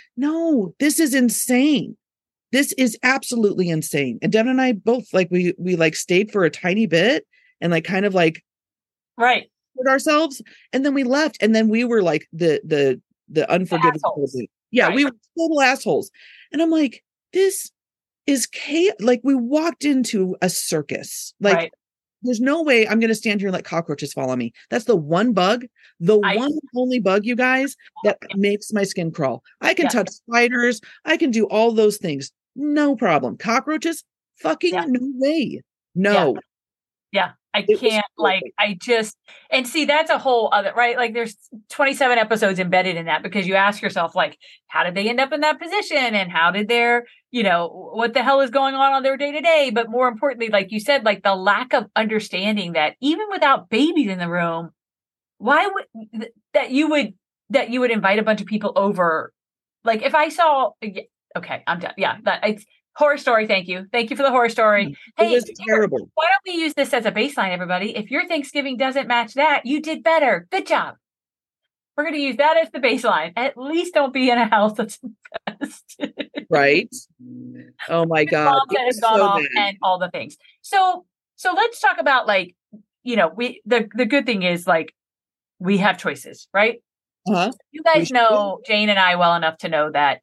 Speaker 1: No, this is insane. This is absolutely insane. And Devin and I both like, we, we like stayed for a tiny bit and like, kind of like,
Speaker 2: right.
Speaker 1: ourselves. And then we left. And then we were like the, the, the unforgivable. Yeah, right. We were total assholes. And I'm like, this is chaos. Like we walked into a circus. Like right. There's no way I'm going to stand here and let cockroaches follow me. That's the one bug, the I, one only bug, you guys, that yeah. makes my skin crawl. I can yeah. touch spiders. I can do all those things. No problem. Cockroaches, fucking yeah. no way. No.
Speaker 2: Yeah. yeah. I can't like, I just, and see, that's a whole other, right? Like there's twenty-seven episodes embedded in that because you ask yourself, like, how did they end up in that position? And how did their, you know, what the hell is going on on their day to day? But more importantly, like you said, like the lack of understanding that even without babies in the room, why would, that you would, that you would invite a bunch of people over. Like if I saw, okay, I'm done. Yeah. That it's, horror story. Thank you. Thank you for the horror story.
Speaker 1: It hey, was terrible.
Speaker 2: Why don't we use this as a baseline, everybody? If your Thanksgiving doesn't match that, you did better. Good job. We're going to use that as the baseline. At least don't be in a house that's infested.
Speaker 1: Right. Oh my God.
Speaker 2: That has gone so off bad. And all the things. So, so let's talk about like, you know, we, the, the good thing is like, we have choices, right?
Speaker 1: Uh-huh.
Speaker 2: You guys know Jane and I well enough to know that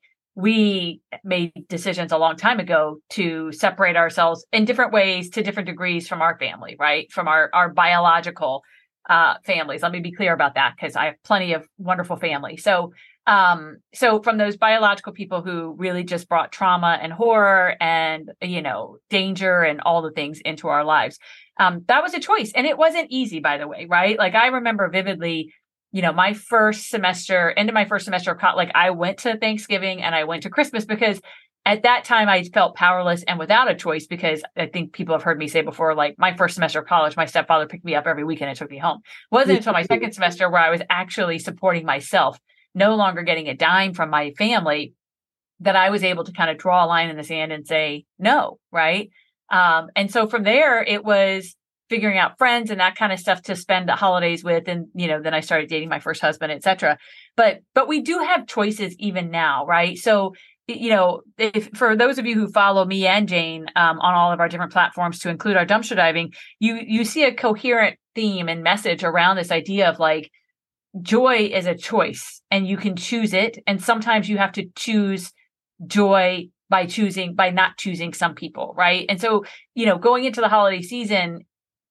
Speaker 2: we made decisions a long time ago to separate ourselves in different ways to different degrees from our family, right? From our, our biological uh, families. Let me be clear about that because I have plenty of wonderful family. So, um, so from those biological people who really just brought trauma and horror and, you know, danger and all the things into our lives, um, that was a choice. And it wasn't easy, by the way, right? Like I remember vividly, you know, my first semester, into my first semester of college, like I went to Thanksgiving and I went to Christmas because at that time I felt powerless and without a choice because I think people have heard me say before, like my first semester of college, my stepfather picked me up every weekend and took me home. It wasn't until my second semester where I was actually supporting myself, no longer getting a dime from my family, that I was able to kind of draw a line in the sand and say no, right? Um, and so from there, it was figuring out friends and that kind of stuff to spend the holidays with. And, you know, then I started dating my first husband, et cetera. But, but we do have choices even now, right? So, you know, if for those of you who follow me and Jane um, on all of our different platforms to include our dumpster diving, you, you see a coherent theme and message around this idea of like, joy is a choice and you can choose it. And sometimes you have to choose joy by choosing, by not choosing some people, right? And so, you know, going into the holiday season,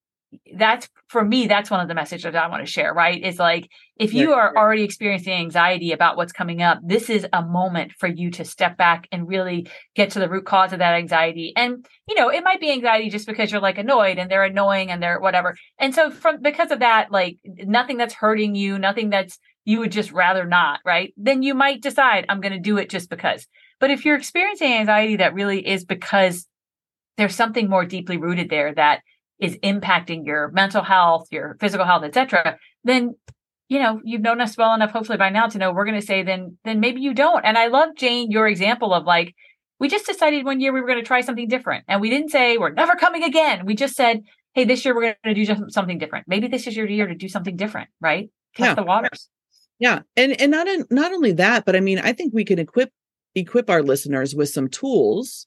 Speaker 2: that's for me, that's one of the messages that I want to share, right? Is like, if you are already experiencing anxiety about what's coming up, this is a moment for you to step back and really get to the root cause of that anxiety. And, you know, it might be anxiety just because you're like annoyed and they're annoying and they're whatever. And so from, because of that, like nothing that's hurting you, nothing that's, you would just rather not, right? Then you might decide I'm going to do it just because. But if you're experiencing anxiety that really is because there's something more deeply rooted there that is impacting your mental health, your physical health, et cetera, then, you know, you've known us well enough, hopefully by now, to know we're going to say, then, then maybe you don't. And I love, Jane, your example of like, we just decided one year we were going to try something different. And we didn't say we're never coming again. We just said, hey, this year we're going to do just something different. Maybe this is your year to do something different, right? Test
Speaker 1: yeah.
Speaker 2: the waters.
Speaker 1: Yeah. And, and not, in, not only that, but I mean, I think we can equip, equip our listeners with some tools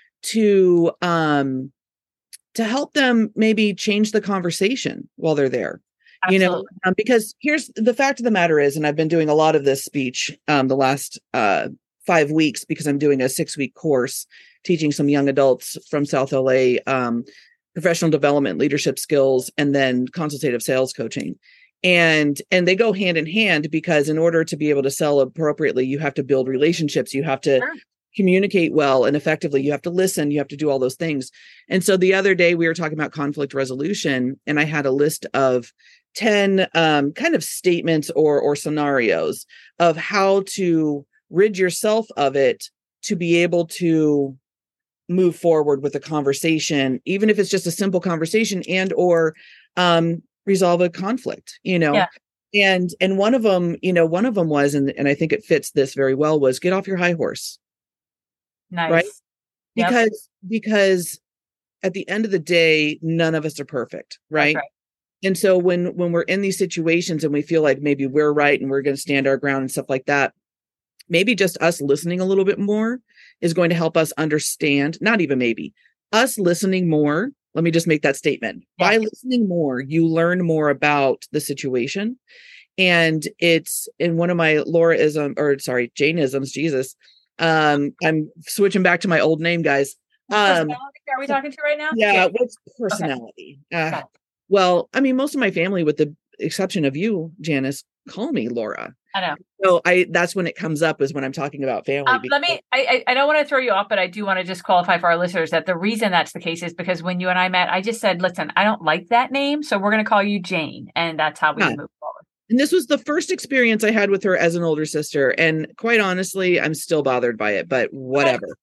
Speaker 1: to, um, to help them maybe change the conversation while they're there. Absolutely. You know, um, because here's the fact of the matter is, and I've been doing a lot of this speech um, the last uh, five weeks because I'm doing a six week course teaching some young adults from South L A um, professional development, leadership skills, and then consultative sales coaching. And and they go hand in hand, because in order to be able to sell appropriately, you have to build relationships. You have to sure. communicate well and effectively. You have to listen. You have to do all those things. And so the other day we were talking about conflict resolution, and I had a list of ten um, kind of statements or or scenarios of how to rid yourself of it to be able to move forward with a conversation, even if it's just a simple conversation, and or um, resolve a conflict, you know? Yeah. And, and one of them, you know, one of them was, and, and I think it fits this very well, was get off your high horse.
Speaker 2: Nice.
Speaker 1: Right.
Speaker 2: Yep.
Speaker 1: Because, because at the end of the day, none of us are perfect. Right.
Speaker 2: That's right.
Speaker 1: And so when, when we're in these situations and we feel like maybe we're right and we're going to stand our ground and stuff like that, maybe just us listening a little bit more is going to help us understand, not even maybe, us listening more. Let me just make that statement. Yeah. By listening more, you learn more about the situation. And it's in one of my Lauraism, or sorry, Jainisms, Jesus. Um, I'm switching back to my old name, guys. Um,
Speaker 2: are we talking to right now?
Speaker 1: Yeah, yeah. What's personality? Okay. Uh, well, I mean, most of my family, with the exception of you, Janice, call me Laura.
Speaker 2: I know.
Speaker 1: So I that's when it comes up, is when I'm talking about family.
Speaker 2: Um, let me, I, I don't want to throw you off, but I do want to just qualify for our listeners that the reason that's the case is because when you and I met, I just said, listen, I don't like that name, so we're going to call you Jane. And that's how we yeah. move forward.
Speaker 1: And this was the first experience I had with her as an older sister. And quite honestly, I'm still bothered by it, but whatever.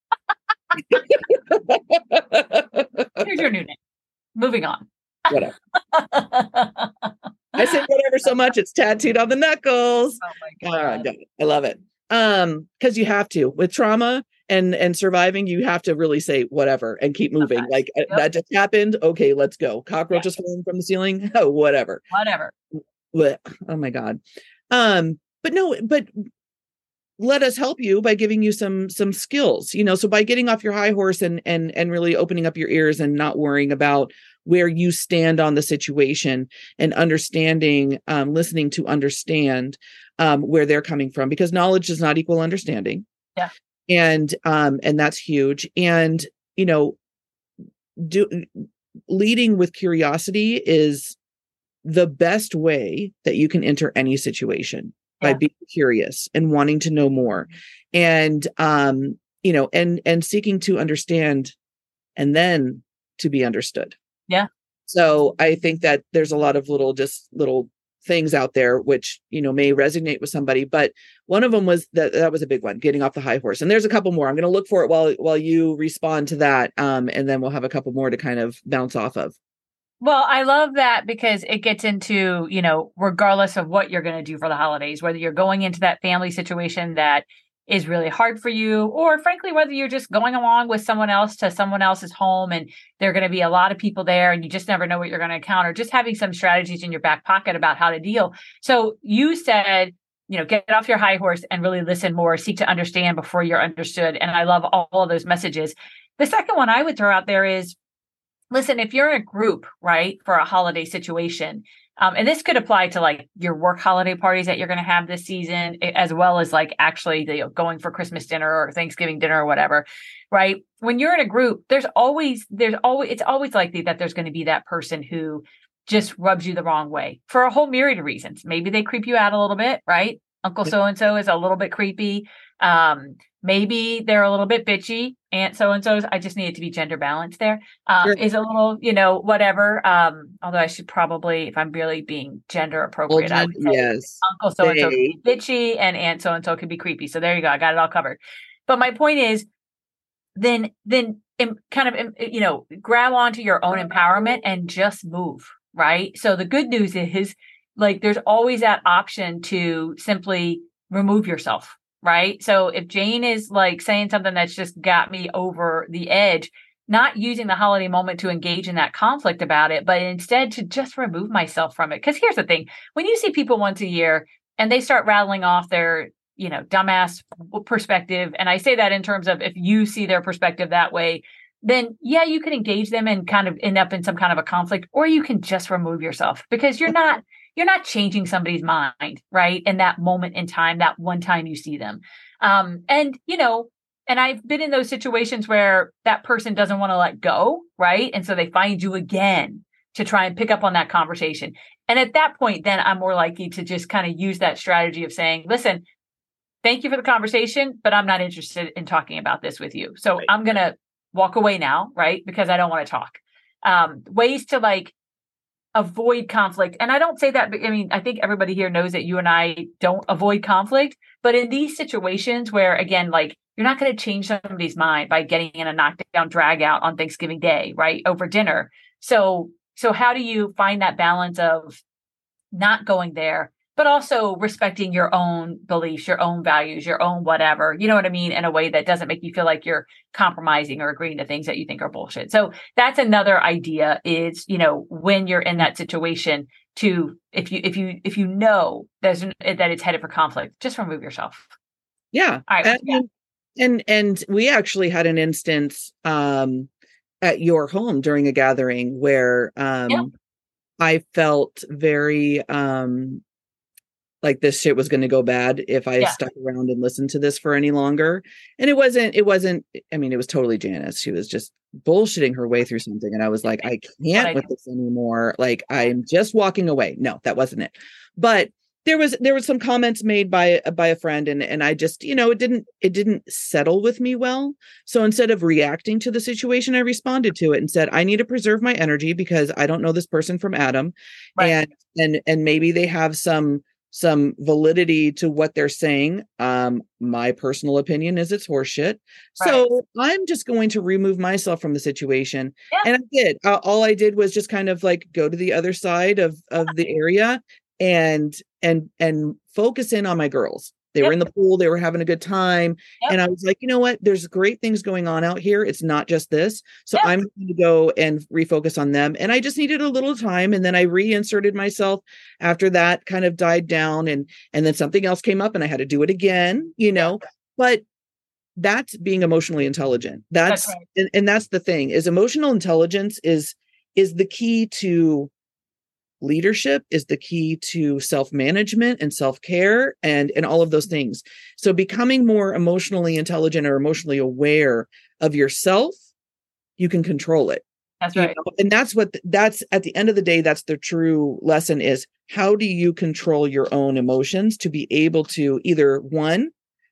Speaker 2: Here's your new name. Moving on.
Speaker 1: Whatever. I say whatever so much it's tattooed on the knuckles.
Speaker 2: Oh my God.
Speaker 1: Uh, I love it. Um, because you have to, with trauma and and surviving, you have to really say whatever and keep moving. Sometimes. Like yep. that just happened. Okay, let's go. Cockroaches yeah. falling from the ceiling. Oh, whatever.
Speaker 2: Whatever.
Speaker 1: Oh my God. Um, but no, but let us help you by giving you some some skills, you know, so by getting off your high horse and and and really opening up your ears and not worrying about where you stand on the situation, and understanding, um, listening to understand um, where they're coming from, because knowledge does not equal understanding.
Speaker 2: Yeah.
Speaker 1: And um, and that's huge. And, you know, do leading with curiosity is the best way that you can enter any situation. Yeah. By being curious and wanting to know more, and um, you know, and and seeking to understand, and then to be understood.
Speaker 2: Yeah.
Speaker 1: So I think that there's a lot of little, just little things out there which, you know, may resonate with somebody. But one of them was that that was a big one, getting off the high horse. And there's a couple more. I'm going to look for it while while you respond to that, um, and then we'll have a couple more to kind of bounce off of.
Speaker 2: Well, I love that because it gets into, you know, regardless of what you're going to do for the holidays, whether you're going into that family situation that is really hard for you, or frankly, whether you're just going along with someone else to someone else's home and there are going to be a lot of people there and you just never know what you're going to encounter, just having some strategies in your back pocket about how to deal. So you said, you know, get off your high horse and really listen more, seek to understand before you're understood. And I love all of those messages. The second one I would throw out there is, listen, if you're in a group, right, for a holiday situation, um, and this could apply to like your work holiday parties that you're going to have this season, as well as like actually the, you know, going for Christmas dinner or Thanksgiving dinner or whatever, right? When you're in a group, there's always, there's always, it's always likely that there's going to be that person who just rubs you the wrong way for a whole myriad of reasons. Maybe they creep you out a little bit, right? Uncle so-and-so is a little bit creepy. Um, maybe they're a little bit bitchy. Aunt so-and-so's, I just need it to be gender balanced there, uh, sure. is a little, you know, whatever. Um, although I should probably, if I'm really being gender appropriate, well, I would say
Speaker 1: yes.
Speaker 2: Uncle so-and-so can be bitchy and Aunt so-and-so can be creepy. So there you go. I got it all covered. But my point is, then, then kind of, you know, grab onto your own empowerment and just move, right? So the good news is, like, there's always that option to simply remove yourself, right? So if Jane is like saying something that's just got me over the edge, not using the holiday moment to engage in that conflict about it, but instead to just remove myself from it. Because here's the thing, when you see people once a year and they start rattling off their, you know, dumbass perspective, and I say that in terms of if you see their perspective that way, then yeah, you can engage them and kind of end up in some kind of a conflict, or you can just remove yourself because you're not You're not changing somebody's mind, right? In that moment in time, that one time you see them. Um, and, you know, and I've been in those situations where that person doesn't want to let go, right? And so they find you again to try and pick up on that conversation. And at that point, then I'm more likely to just kind of use that strategy of saying, listen, thank you for the conversation, but I'm not interested in talking about this with you. So right. I'm going to walk away now, right? Because I don't want to talk. Um, ways to like avoid conflict. And I don't say that, but I mean, I think everybody here knows that you and I don't avoid conflict, but in these situations where, again, like you're not going to change somebody's mind by getting in a knockdown drag out on Thanksgiving Day, right? Over dinner. So, so how do you find that balance of not going there, but also respecting your own beliefs, your own values, your own whatever, you know what I mean, in a way that doesn't make you feel like you're compromising or agreeing to things that you think are bullshit. So that's another idea is, you know, when you're in that situation to, if you, if you, if you know there's an, that it's headed for conflict, just remove yourself.
Speaker 1: Yeah.
Speaker 2: All right.
Speaker 1: And, yeah. and, and we actually had an instance um, at your home during a gathering where um, yeah. I felt very, um, like this shit was going to go bad if I yeah. stuck around and listened to this for any longer. And it wasn't, it wasn't, I mean, it was totally Janice. She was just bullshitting her way through something. And I was like, I can't I with this anymore. Like, I'm just walking away. No, that wasn't it. But there was, there was some comments made by, by a friend. And, and I just, you know, it didn't, it didn't settle with me well. So instead of reacting to the situation, I responded to it and said, I need to preserve my energy because I don't know this person from Adam. Right. And, and, and maybe they have some, some validity to what they're saying. Um, my personal opinion is it's horseshit. Right. So I'm just going to remove myself from the situation. Yeah. And I did. Uh, all I did was just kind of like go to the other side of, of the area and, and, and focus in on my girls. They yep. were in the pool. They were having a good time. Yep. And I was like, you know what? There's great things going on out here. It's not just this. So yep. I'm going to go and refocus on them. And I just needed a little time. And then I reinserted myself after that kind of died down. And, and then something else came up and I had to do it again, you know, yep. but that's being emotionally intelligent. That's, that's right. and, and that's the thing is emotional intelligence is, is the key to leadership, is the key to self-management and self-care and, and all of those things. So becoming more emotionally intelligent or emotionally aware of yourself, you can control it.
Speaker 2: That's right.
Speaker 1: You know? And that's what, that's at the end of the day, that's the true lesson is how do you control your own emotions to be able to either one,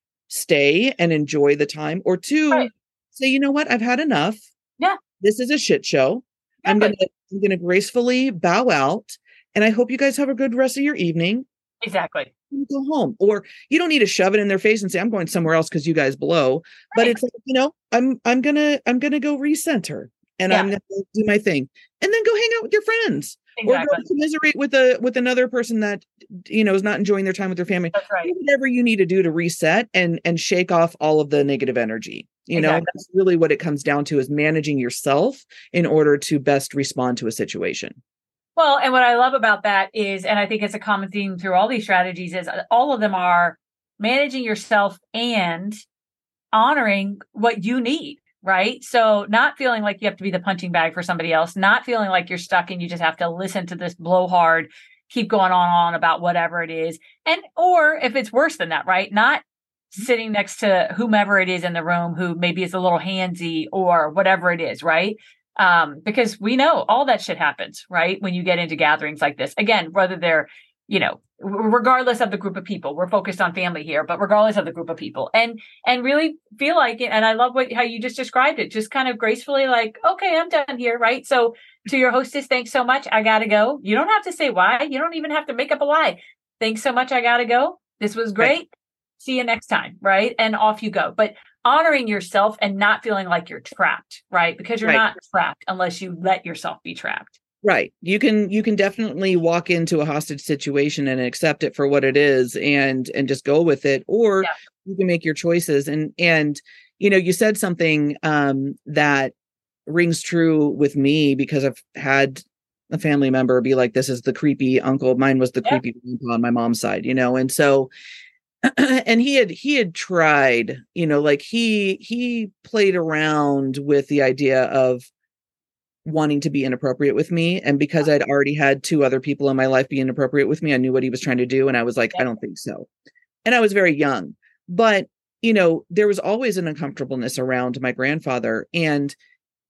Speaker 1: stay and enjoy the time, or two, right. say, you know what, I've had enough.
Speaker 2: Yeah. This
Speaker 1: is a shit show. Yeah, I'm going to, I'm going to gracefully bow out. And I hope you guys have a good rest of your evening.
Speaker 2: Exactly.
Speaker 1: Go home. Or you don't need to shove it in their face and say, I'm going somewhere else because you guys blow. Right. But it's like, you know, I'm I'm gonna I'm gonna go recenter and yeah. I'm gonna do my thing. And then go hang out with your friends. Exactly. Or go commiserate with a with another person that, you know, is not enjoying their time with their family.
Speaker 2: That's right.
Speaker 1: Do whatever you need to do to reset and and shake off all of the negative energy. You exactly. know, that's really what it comes down to is managing yourself in order to best respond to a situation.
Speaker 2: Well, and what I love about that is, and I think it's a common theme through all these strategies, is all of them are managing yourself and honoring what you need, right? So not feeling like you have to be the punching bag for somebody else, not feeling like you're stuck and you just have to listen to this blowhard, keep going on and on about whatever it is. And, or if it's worse than that, right? Not sitting next to whomever it is in the room who maybe is a little handsy or whatever it is, right? Um, because we know all that shit happens, right? When you get into gatherings like this, again, whether they're, you know, regardless of the group of people, we're focused on family here, but regardless of the group of people and, and really feel like it. And I love what, how you just described it, just kind of gracefully like, okay, I'm done here. Right. So to your hostess, thanks so much. I gotta go. You don't have to say why. You don't even have to make up a lie. Thanks so much. I gotta go. This was great. Right. See you next time. Right. And off you go. But honoring yourself and not feeling like you're trapped, right? Because you're right. not trapped unless you let yourself be trapped.
Speaker 1: Right. You can, you can definitely walk into a hostage situation and accept it for what it is and, and just go with it. Or yeah. you can make your choices. And, and, you know, you said something um, that rings true with me because I've had a family member be like, this is the creepy uncle. Mine was the yeah. creepy grandpa on my mom's side, you know? And so, and he had, he had tried, you know, like he, he played around with the idea of wanting to be inappropriate with me. And because I'd already had two other people in my life be inappropriate with me, I knew what he was trying to do. And I was like, yeah. I don't think so. And I was very young, but you know, there was always an uncomfortableness around my grandfather. And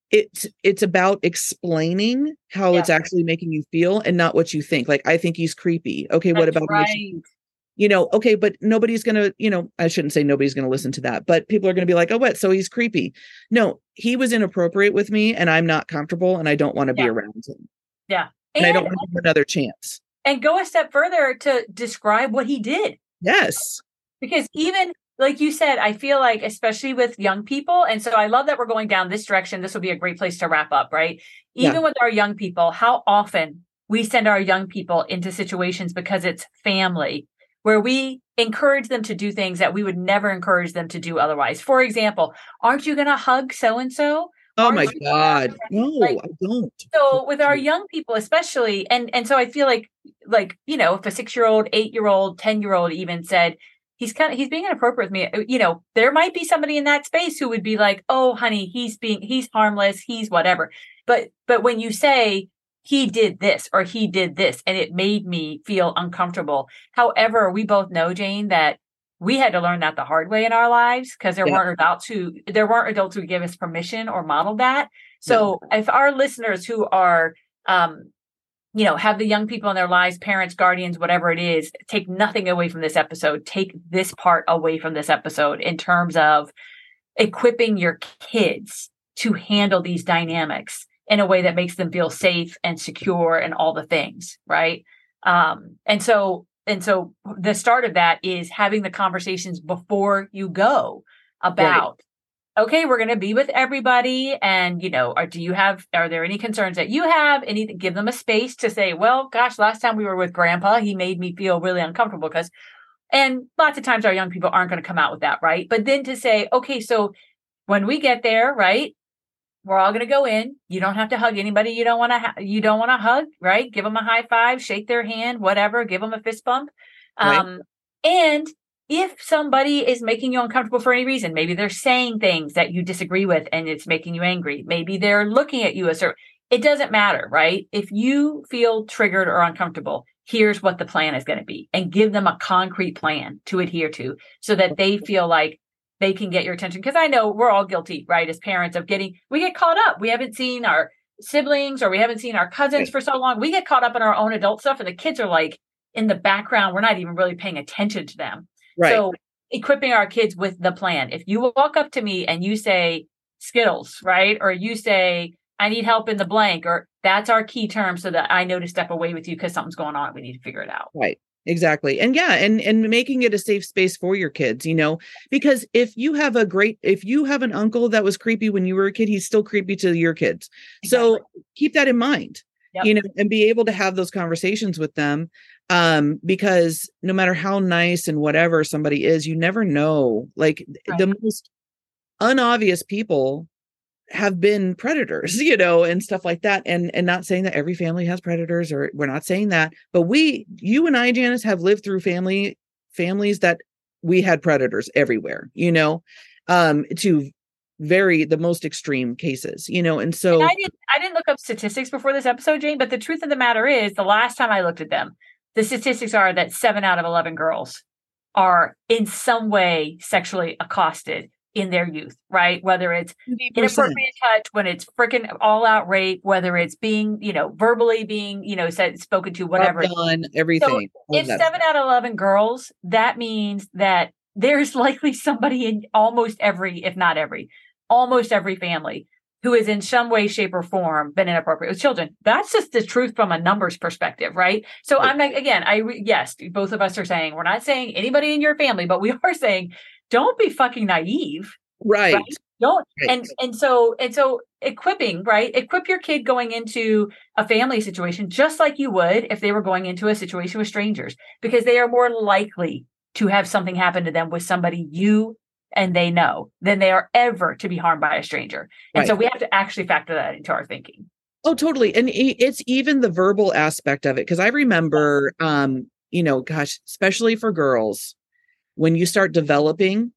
Speaker 1: it's it's about explaining how
Speaker 2: Yeah.
Speaker 1: it's actually making you feel and not what you think. Like, I think he's creepy. Okay, what
Speaker 2: That's
Speaker 1: about him makes you
Speaker 2: right.
Speaker 1: think- you know, okay, but nobody's gonna, you know, I shouldn't say nobody's gonna listen to that, but people are gonna be like, oh, what? So he's creepy. No, he was inappropriate with me and I'm not comfortable and I don't want to be
Speaker 2: Yeah.
Speaker 1: around him.
Speaker 2: Yeah.
Speaker 1: And, I don't
Speaker 2: And
Speaker 1: want to give him another chance.
Speaker 2: and go a step further to describe what he did.
Speaker 1: Yes.
Speaker 2: Because even like you said, I feel like, especially with young people, and so I love that we're going down this direction. This will be a great place to wrap up, right? Even
Speaker 1: Yeah.
Speaker 2: with our young people, how often we send our young people into situations because it's family, where we encourage them to do things that we would never encourage them to do otherwise. For example, aren't you going to hug so-and-so?
Speaker 1: Oh
Speaker 2: Aren't
Speaker 1: my
Speaker 2: you gonna-"
Speaker 1: God. No,
Speaker 2: like,
Speaker 1: I don't.
Speaker 2: so with our young people, especially, and, and so I feel like, like, you know, if a six-year-old, eight-year-old, ten-year-old even said, he's kind of, he's being inappropriate with me, you know, there might be somebody in that space who would be like, oh, honey, he's being, he's harmless, he's whatever. But, but when you say, he did this or he did this, and it made me feel uncomfortable. However, we both know, Jane, that we had to learn that the hard way in our lives because there
Speaker 1: Yeah.
Speaker 2: weren't adults who there weren't adults who gave us permission or modeled that. So no. If our listeners who are, um, you know, have the young people in their lives, parents, guardians, whatever it is, take nothing away from this episode. Take this part away from this episode in terms of equipping your kids to handle these dynamics in a way that makes them feel safe and secure and all the things, right? Um, and so, and so the start of that is having the conversations before you go about, right. Okay, we're going to be with everybody. And, you know, are, do you have, are there any concerns that you have? Anything, give them a space to say, well, gosh, last time we were with grandpa, he made me feel really uncomfortable because, and lots of times our young people aren't going to come out with that, right? But then to say, okay, so when we get there, right, we're all going to go in. You don't have to hug anybody you don't want to. Ha- you don't want to hug, right? Give them a high five, shake their hand, whatever. Give them a fist bump. Um, right. And if somebody is making you uncomfortable for any reason, maybe they're saying things that you disagree with and it's making you angry. Maybe they're looking at you a certain. It doesn't matter, right? If you feel triggered or uncomfortable, here's what the plan is going to be, and give them a concrete plan to adhere to, so that they feel like they can get your attention. Because I know we're all guilty, right? As parents of getting, we get caught up. We haven't seen our siblings or we haven't seen our cousins right. for so long. We get caught up in our own adult stuff and the kids are like in the background. We're not even really paying attention to them. Right. So equipping our kids with the plan. If you walk up to me and you say Skittles, right? Or you say, I need help in the blank, or that's our key term so that I know to step away with you because something's going on. We need to figure it out.
Speaker 1: Right. Exactly. And yeah, and, and making it a safe space for your kids, you know, because if you have a great, if you have an uncle that was creepy when you were a kid, he's still creepy to your kids. Exactly. So keep that in mind, yep. you know, and be able to have those conversations with them. Um, because no matter how nice and whatever somebody is, you never know, like right. the most unobvious people have been predators, you know, and stuff like that. And, and not saying that every family has predators, or we're not saying that, but we, you and I, Janice, have lived through family, families that we had predators everywhere, you know, um, to very, the most extreme cases, you know, and so.
Speaker 2: And I didn't, I didn't look up statistics before this episode, Jane, but the truth of the matter is the last time I looked at them, the statistics are that seven out of eleven girls are in some way sexually accosted in their youth, right? Whether it's inappropriate touch, when it's freaking all out rape, whether it's being, you know, verbally being, you know, said, spoken to, whatever.
Speaker 1: Done, everything.
Speaker 2: So if seven out of eleven girls, that means that there's likely somebody in almost every, if not every, almost every family who is in some way, shape, or form been inappropriate with children. That's just the truth from a numbers perspective, right? So right. I'm like, again, I, yes, both of us are saying, we're not saying anybody in your family, but we are saying, don't be fucking naive.
Speaker 1: Right. right?
Speaker 2: Don't.
Speaker 1: Right.
Speaker 2: And, and so, and so equipping, right? Equip your kid going into a family situation, just like you would if they were going into a situation with strangers, because they are more likely to have something happen to them with somebody you and they know than they are ever to be harmed by a stranger. And right. so we have to actually factor that into our thinking.
Speaker 1: Oh, totally. And it's even the verbal aspect of it. Cause I remember, um, you know, gosh, especially for girls, when you start developing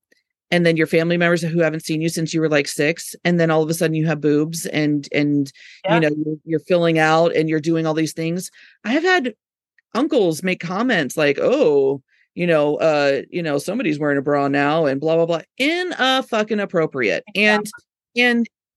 Speaker 1: and then your family members who haven't seen you since you were like six, and then all of a sudden you have boobs and, and, yeah. you know, you're, you're filling out and you're doing all these things. I have had uncles make comments like, oh, you know, uh, you know, somebody's wearing a bra now and blah, blah, blah, in a fucking appropriate. And, and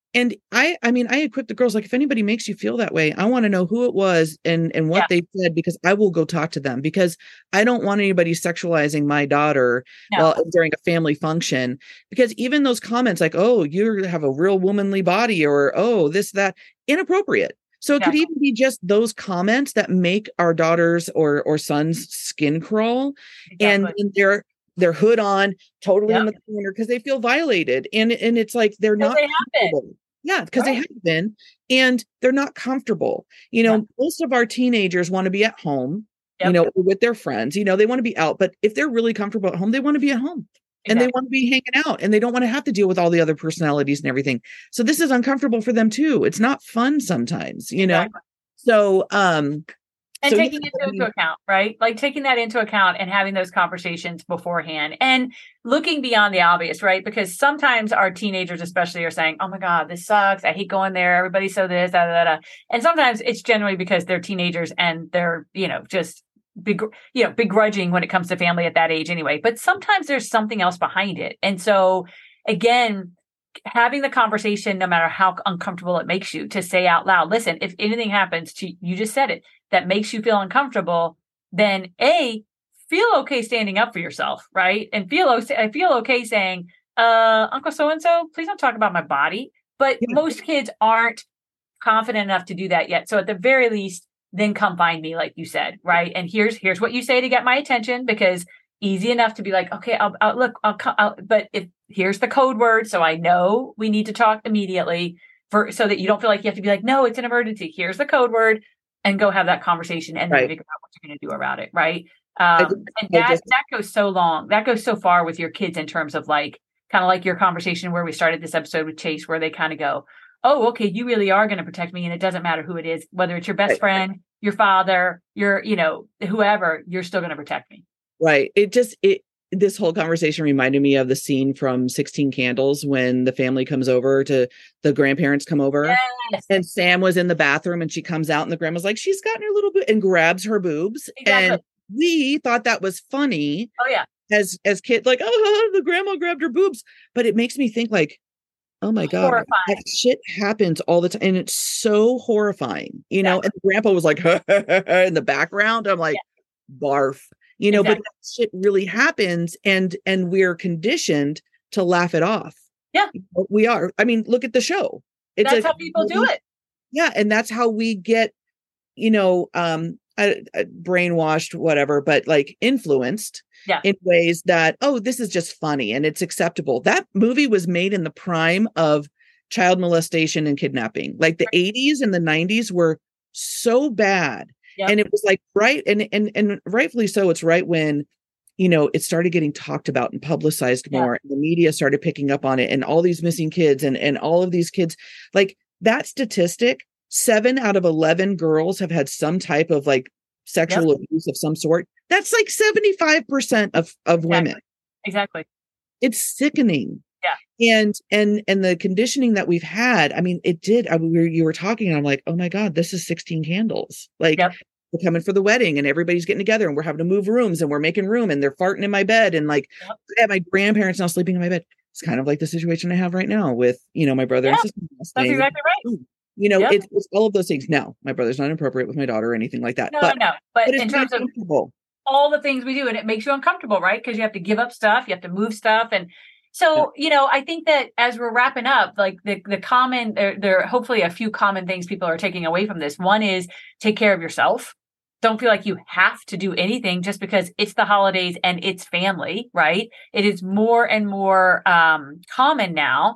Speaker 1: And I, I mean, I equip the girls, like, if anybody makes you feel that way, I want to know who it was and, and what
Speaker 2: Yeah.
Speaker 1: they said, because I will go talk to them, because I don't want anybody sexualizing my daughter
Speaker 2: No.
Speaker 1: while during a family function, because even those comments like, oh, you have a real womanly body, or, oh, this, that, inappropriate. So it
Speaker 2: Yeah.
Speaker 1: could even be just those comments that make our daughters or, or sons skin crawl,
Speaker 2: Exactly.
Speaker 1: and, and they're, their hood on, totally
Speaker 2: Yep.
Speaker 1: in the corner, because they feel violated. And, and it's like, they're not
Speaker 2: they have been.
Speaker 1: comfortable. Yeah, because
Speaker 2: Right.
Speaker 1: they have been, and they're not comfortable. You know,
Speaker 2: Yeah.
Speaker 1: most of our teenagers want to be at home,
Speaker 2: Yep.
Speaker 1: you know, with their friends. You know, they want to be out, but if they're really comfortable at home, they want to be at home.
Speaker 2: Exactly.
Speaker 1: And they want to be hanging out, and they don't want to have to deal with all the other personalities and everything. So this is uncomfortable for them too. It's not fun sometimes, you know?
Speaker 2: Exactly.
Speaker 1: So, um,
Speaker 2: and
Speaker 1: so
Speaker 2: taking
Speaker 1: yeah,
Speaker 2: it
Speaker 1: I mean,
Speaker 2: into account, right? Like taking that into account and having those conversations beforehand and looking beyond the obvious, right? Because sometimes our teenagers especially are saying, oh my God, this sucks. I hate going there. Everybody's so this, da, da, da. And sometimes it's generally because they're teenagers and they're, you know, just big, you know, begrudging when it comes to family at that age anyway. But sometimes there's something else behind it. And so again, having the conversation, no matter how uncomfortable it makes you, to say out loud, listen, if anything happens to you, just said it, that makes you feel uncomfortable, then A, feel okay standing up for yourself, right? And feel, I feel okay saying, uh, Uncle so-and-so, please don't talk about my body. But
Speaker 1: yeah.
Speaker 2: most kids aren't confident enough to do that yet. So at the very least, then come find me, like you said, right? And here's, here's what you say to get my attention, because easy enough to be like, okay, I'll, I'll look, I'll, I'll, but if here's the code word, so I know we need to talk immediately, for so that you don't feel like you have to be like, no, it's an emergency. Here's the code word, and go have that conversation and then
Speaker 1: Right.
Speaker 2: figure out what you're going to do about it, right? Um,
Speaker 1: just,
Speaker 2: and that
Speaker 1: just,
Speaker 2: that goes so long, that goes so far with your kids in terms of like, kind of like your conversation where we started this episode with Chase, where they kind of go, oh, okay, you really are going to protect me, and it doesn't matter who it is, whether it's your best
Speaker 1: right.
Speaker 2: friend, your father, your, you know, whoever, you're still going to protect me.
Speaker 1: Right. It just, it, this whole conversation reminded me of the scene from sixteen Candles when the family comes over to, the grandparents come over,
Speaker 2: yes.
Speaker 1: and Sam was in the bathroom, and she comes out, and the grandma's like, she's gotten her little bit, and grabs her boobs.
Speaker 2: Exactly.
Speaker 1: And we thought that was funny.
Speaker 2: Oh yeah.
Speaker 1: As, as kids, like, oh, the grandma grabbed her boobs. But it makes me think like, oh my God,
Speaker 2: horrifying.
Speaker 1: That shit happens all the time. And it's so horrifying, you know, exactly. And the grandpa was like, in the background, I'm like, yeah. Barf. You know, exactly. But that shit really happens, and and we're conditioned to laugh it off.
Speaker 2: Yeah,
Speaker 1: we are. I mean, look at the show.
Speaker 2: It's that's a, how people do it.
Speaker 1: Yeah, and that's how we get, you know, um, I, I, brainwashed, whatever, but like influenced.
Speaker 2: Yeah.
Speaker 1: In ways that, oh, this is just funny and it's acceptable. That movie was made in the prime of child molestation and kidnapping. Like the right. eighties and the nineties were so bad. Yep. And it was like, right. And, and, and rightfully so. It's right when, you know, it started getting talked about and publicized more. Yeah. And the media started picking up on it, and all these missing kids and, and all of these kids, like that statistic, seven out of eleven girls have had some type of like sexual yep. abuse of some sort. That's like seventy-five percent of, of
Speaker 2: exactly.
Speaker 1: women.
Speaker 2: Exactly.
Speaker 1: It's sickening.
Speaker 2: Yeah.
Speaker 1: And, and, and the conditioning that we've had, I mean, it did, I mean, we were, you were talking and I'm like, oh my God, this is sixteen Candles. Like yep. we're coming for the wedding and everybody's getting together and we're having to move rooms and we're making room and they're farting in my bed. And like, yep. I have my grandparents now sleeping in my bed. It's kind of like the situation I have right now with, you know, my brother
Speaker 2: yeah.
Speaker 1: and sister.
Speaker 2: That's exactly right.
Speaker 1: You know,
Speaker 2: yep.
Speaker 1: it's, it's all of those things. No, my brother's not inappropriate with my daughter or anything like that.
Speaker 2: No,
Speaker 1: but,
Speaker 2: no, but,
Speaker 1: but
Speaker 2: in terms of all the things we do, and it makes you uncomfortable, right? Because you have to give up stuff, you have to move stuff. And so, yeah. you know, I think that as we're wrapping up, like the, the common, there, there are hopefully a few common things people are taking away from this. One is take care of yourself. Don't feel like you have to do anything just because it's the holidays and it's family, right? It is more and more um, common now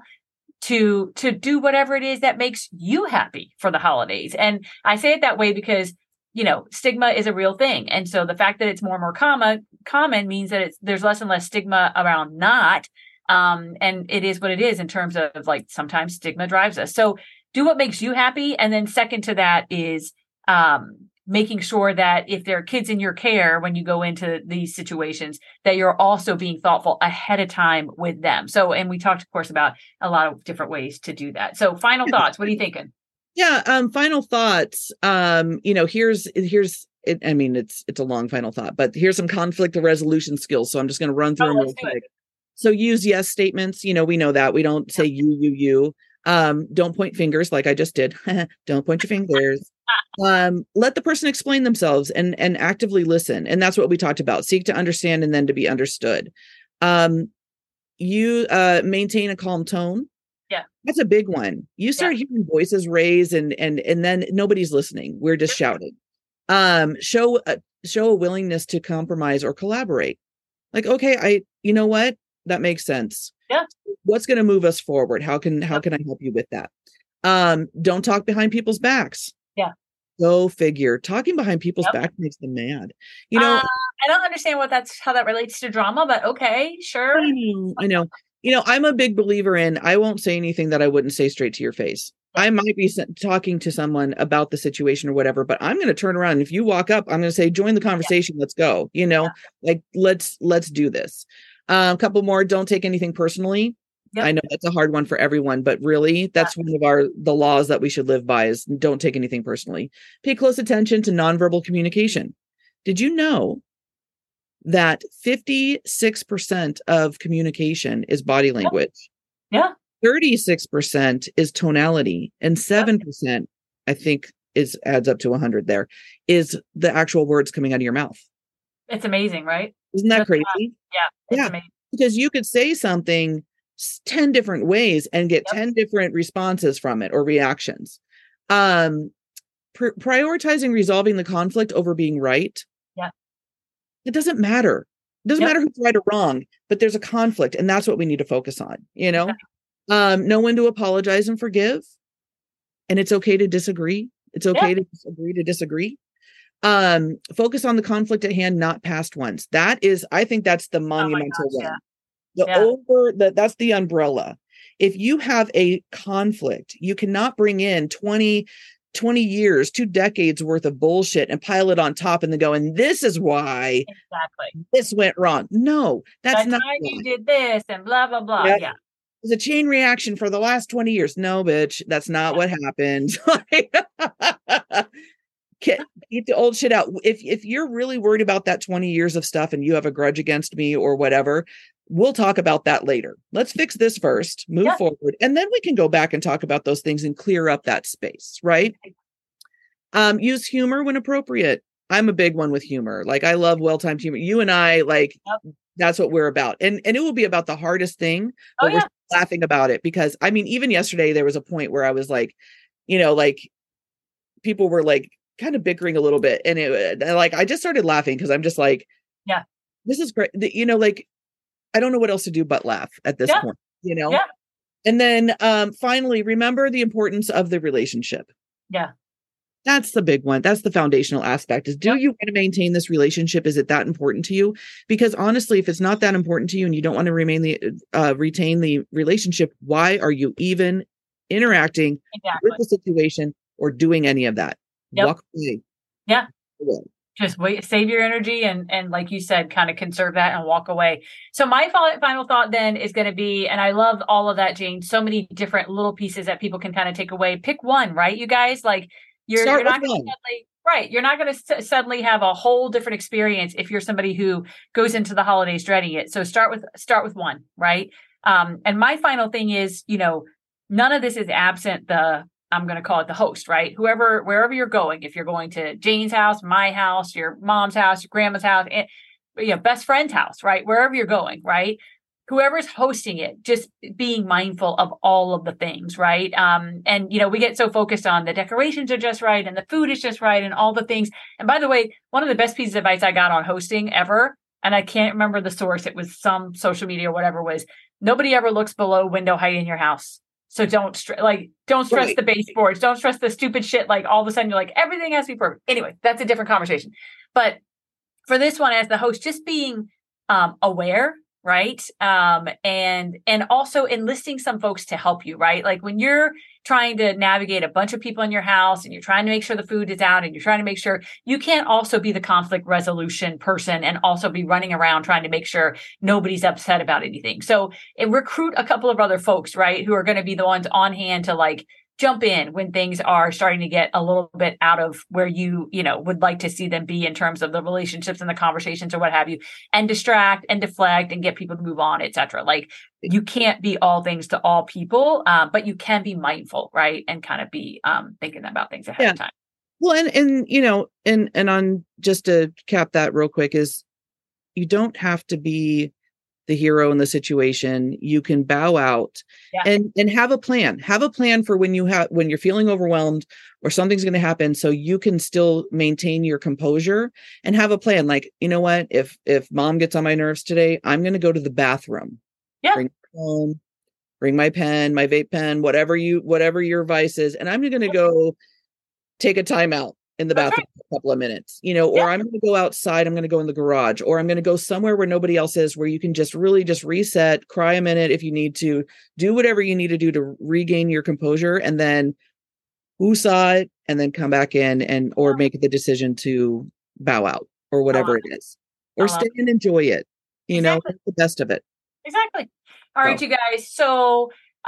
Speaker 2: to to do whatever it is that makes you happy for the holidays. And I say it that way because, you know, stigma is a real thing. And so the fact that it's more and more common common means that it's there's less and less stigma around not. Um, and it is what it is in terms of like sometimes stigma drives us. So do what makes you happy. And then second to that is um making sure that if there are kids in your care when you go into these situations, that you're also being thoughtful ahead of time with them. So, and we talked, of course, about a lot of different ways to do that. So final thoughts, what are you thinking?
Speaker 1: Yeah. Um, final thoughts. Um, you know, here's, here's, it, I mean, it's, it's a long final thought, but here's some conflict resolution skills. So I'm just going to run through
Speaker 2: oh,
Speaker 1: them real quick. So use yes statements. You know, we know that we don't say you, you, you. Um, don't point fingers like I just did. Don't point your fingers. Um, let the person explain themselves and and actively listen. And that's what we talked about. Seek to understand and then to be understood. Um, you uh, maintain a calm tone.
Speaker 2: Yeah.
Speaker 1: That's a big one. You start yeah. hearing voices raised and and and then nobody's listening. We're just shouting. Um, show a, show a willingness to compromise or collaborate. Like, okay, I you know what? That makes sense.
Speaker 2: Yeah.
Speaker 1: What's going to move us forward? How can how can I help you with that? Um, don't talk behind people's backs.
Speaker 2: Yeah.
Speaker 1: Go figure. Talking behind people's yep. back makes them mad. You know, uh,
Speaker 2: I don't understand what that's how that relates to drama, but okay, sure.
Speaker 1: I know, I know. You know, I'm a big believer in I won't say anything that I wouldn't say straight to your face. I might be talking to someone about the situation or whatever, but I'm going to turn around. If you walk up, I'm going to say, join the conversation. Yeah. Let's go. You know, yeah. like let's let's do this. Uh, a couple more. Don't take anything personally. Yep. I know that's a hard one for everyone, but really that's yeah. one of our the laws that we should live by is don't take anything personally. Pay close attention to nonverbal communication. Did you know that fifty-six percent of communication is body language?
Speaker 2: Yeah.
Speaker 1: thirty-six percent is tonality and seven percent, I think is adds up to one hundred there, is the actual words coming out of your mouth.
Speaker 2: It's amazing, right?
Speaker 1: Isn't that
Speaker 2: Just,
Speaker 1: crazy?
Speaker 2: uh, yeah. It's
Speaker 1: yeah.
Speaker 2: amazing.
Speaker 1: Because you could say something ten different ways and get yep. ten different responses from it or reactions. Um, pr- prioritizing resolving the conflict over being right.
Speaker 2: Yeah.
Speaker 1: It doesn't matter. It doesn't yep. matter who's right or wrong, but there's a conflict and that's what we need to focus on, you know? Exactly. Um, know when to apologize and forgive. And it's okay to disagree. It's okay yeah. to disagree to disagree. Um, focus on the conflict at hand, not past ones. That is, I think that's the monumental
Speaker 2: oh gosh,
Speaker 1: one.
Speaker 2: Yeah.
Speaker 1: The
Speaker 2: yeah.
Speaker 1: over the that's the umbrella. If you have a conflict, you cannot bring in twenty, twenty years, two decades worth of bullshit and pile it on top and then go, and this is why
Speaker 2: exactly
Speaker 1: this went wrong. No, that's
Speaker 2: That's
Speaker 1: not
Speaker 2: why
Speaker 1: why.
Speaker 2: you did this and blah blah blah.
Speaker 1: Yeah.
Speaker 2: yeah.
Speaker 1: It's a chain reaction for the last twenty years. No, bitch, that's not what happened. Keep the old shit out. If if you're really worried about that twenty years of stuff and you have a grudge against me or whatever, we'll talk about that later. Let's fix this first, move yeah. forward, and then we can go back and talk about those things and clear up that space, right? Um, use humor when appropriate. I'm a big one with humor. Like I love well-timed humor. You and I, like, yep. that's what we're about. And and it will be about the hardest thing, but oh, yeah. we're laughing about it because, I mean, even yesterday, there was a point where I was like, you know, like people were like kind of bickering a little bit. And it like, I just started laughing because I'm just like,
Speaker 2: yeah,
Speaker 1: this is great. You know, like, I don't know what else to do but laugh at this
Speaker 2: yeah.
Speaker 1: point, you know?
Speaker 2: Yeah.
Speaker 1: And then um, finally, remember the importance of the relationship.
Speaker 2: Yeah.
Speaker 1: That's the big one. That's the foundational aspect is, do yeah. you want to maintain this relationship? Is it that important to you? Because honestly, if it's not that important to you and you don't want to remain the, uh, retain the relationship, why are you even interacting
Speaker 2: exactly.
Speaker 1: with the situation or doing any of that?
Speaker 2: Yep.
Speaker 1: Walk away.
Speaker 2: Yeah.
Speaker 1: Away.
Speaker 2: Just wait, save your energy and, and like you said, kind of conserve that and walk away. So my final thought then is going to be, and I love all of that, Jane, so many different little pieces that people can kind of take away. Pick one, right? You guys, like you're, you're not going to suddenly, right. You're not going to s- suddenly have a whole different experience if you're somebody who goes into the holidays dreading it. So start with, start with one, right? Um, and my final thing is, you know, none of this is absent the, I'm going to call it the host, right? Whoever, wherever you're going, if you're going to Jane's house, my house, your mom's house, your grandma's house, and, you know, best friend's house, right? Wherever you're going, right? Whoever's hosting it, just being mindful of all of the things, right? Um, and, you know, we get so focused on the decorations are just right and the food is just right and all the things. And by the way, one of the best pieces of advice I got on hosting ever, and I can't remember the source, it was some social media or whatever, was nobody ever looks below window height in your house. So don't str- like, don't stress right. the baseboards. Don't stress the stupid shit. Like all of a sudden you're like, everything has to be perfect. Anyway, that's a different conversation. But for this one, as the host, just being um, aware, right? Um, and, and also enlisting some folks to help you, right? Like when you're trying to navigate a bunch of people in your house and you're trying to make sure the food is out and you're trying to make sure you can't also be the conflict resolution person and also be running around trying to make sure nobody's upset about anything. So and recruit a couple of other folks, right? Who are going to be the ones on hand to like jump in when things are starting to get a little bit out of where you, you know, would like to see them be in terms of the relationships and the conversations or what have you, and distract and deflect and get people to move on, et cetera. Like you can't be all things to all people, um, but you can be mindful, right? And kind of be um, thinking about things ahead
Speaker 1: Yeah.
Speaker 2: of time.
Speaker 1: Well, and, and, you know, and, and on just to cap that real quick is you don't have to be the hero in the situation. You can bow out yeah. and, and have a plan, have a plan for when you have, when you're feeling overwhelmed or something's going to happen. So you can still maintain your composure and have a plan. Like, you know what, if, if mom gets on my nerves today, I'm going to go to the bathroom,
Speaker 2: yeah.
Speaker 1: bring home, bring my pen, my vape pen, whatever you, whatever your vice is. And I'm going to go take a timeout in the bathroom right. for a couple of minutes, you know, or yeah. I'm going to go outside, I'm going to go in the garage, or I'm going to go somewhere where nobody else is, where you can just really just reset, cry a minute if you need to, do whatever you need to do to regain your composure, and then who saw it, and then come back in and, or make the decision to bow out or whatever it is, or stay and enjoy it, you exactly. know, make the best of it.
Speaker 2: Exactly. All right, so. You guys. So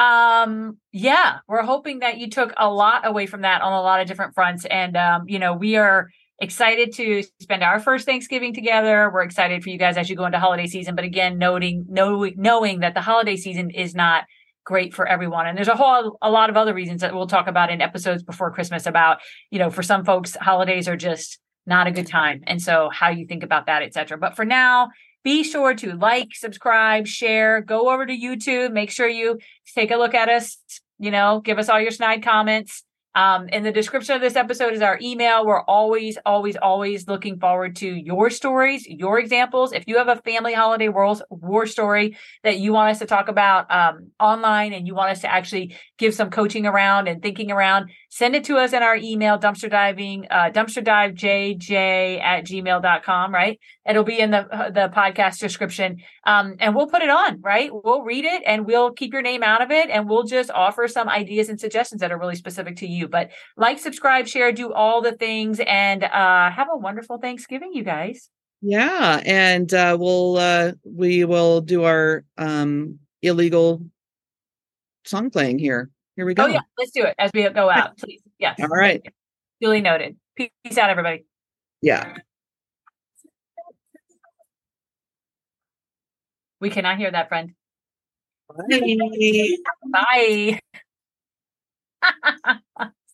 Speaker 2: um yeah we're hoping that you took a lot away from that on a lot of different fronts, and um you know we are excited to spend our first Thanksgiving together. We're excited for you guys as you go into holiday season, but again noting knowing knowing that the holiday season is not great for everyone, and there's a whole a lot of other reasons that we'll talk about in episodes before Christmas about, you know, for some folks holidays are just not a good time, and so how you think about that, etc. But for now, be sure to like, subscribe, share, go over to YouTube. Make sure you take a look at us, you know, give us all your snide comments. Um, in the description of this episode is our email. We're always, always, always looking forward to your stories, your examples. If you have a family holiday war, war story that you want us to talk about um, online, and you want us to actually give some coaching around and thinking around, send it to us in our email, dumpster diving, uh, dumpster dive J J at gmail dot com, right? It'll be in the uh, the podcast description. Um, and we'll put it on, right? We'll read it and we'll keep your name out of it. And we'll just offer some ideas and suggestions that are really specific to you. But like, subscribe, share, do all the things, and uh, have a wonderful Thanksgiving, you guys.
Speaker 1: Yeah. And uh, we'll, uh, we will do our um, illegal song playing here. Here we go.
Speaker 2: Oh, yeah. Let's do it as we go out, please. Yes.
Speaker 1: All right.
Speaker 2: Duly noted. Peace out, everybody.
Speaker 1: Yeah.
Speaker 2: We cannot hear that, friend.
Speaker 1: Bye.
Speaker 2: Bye.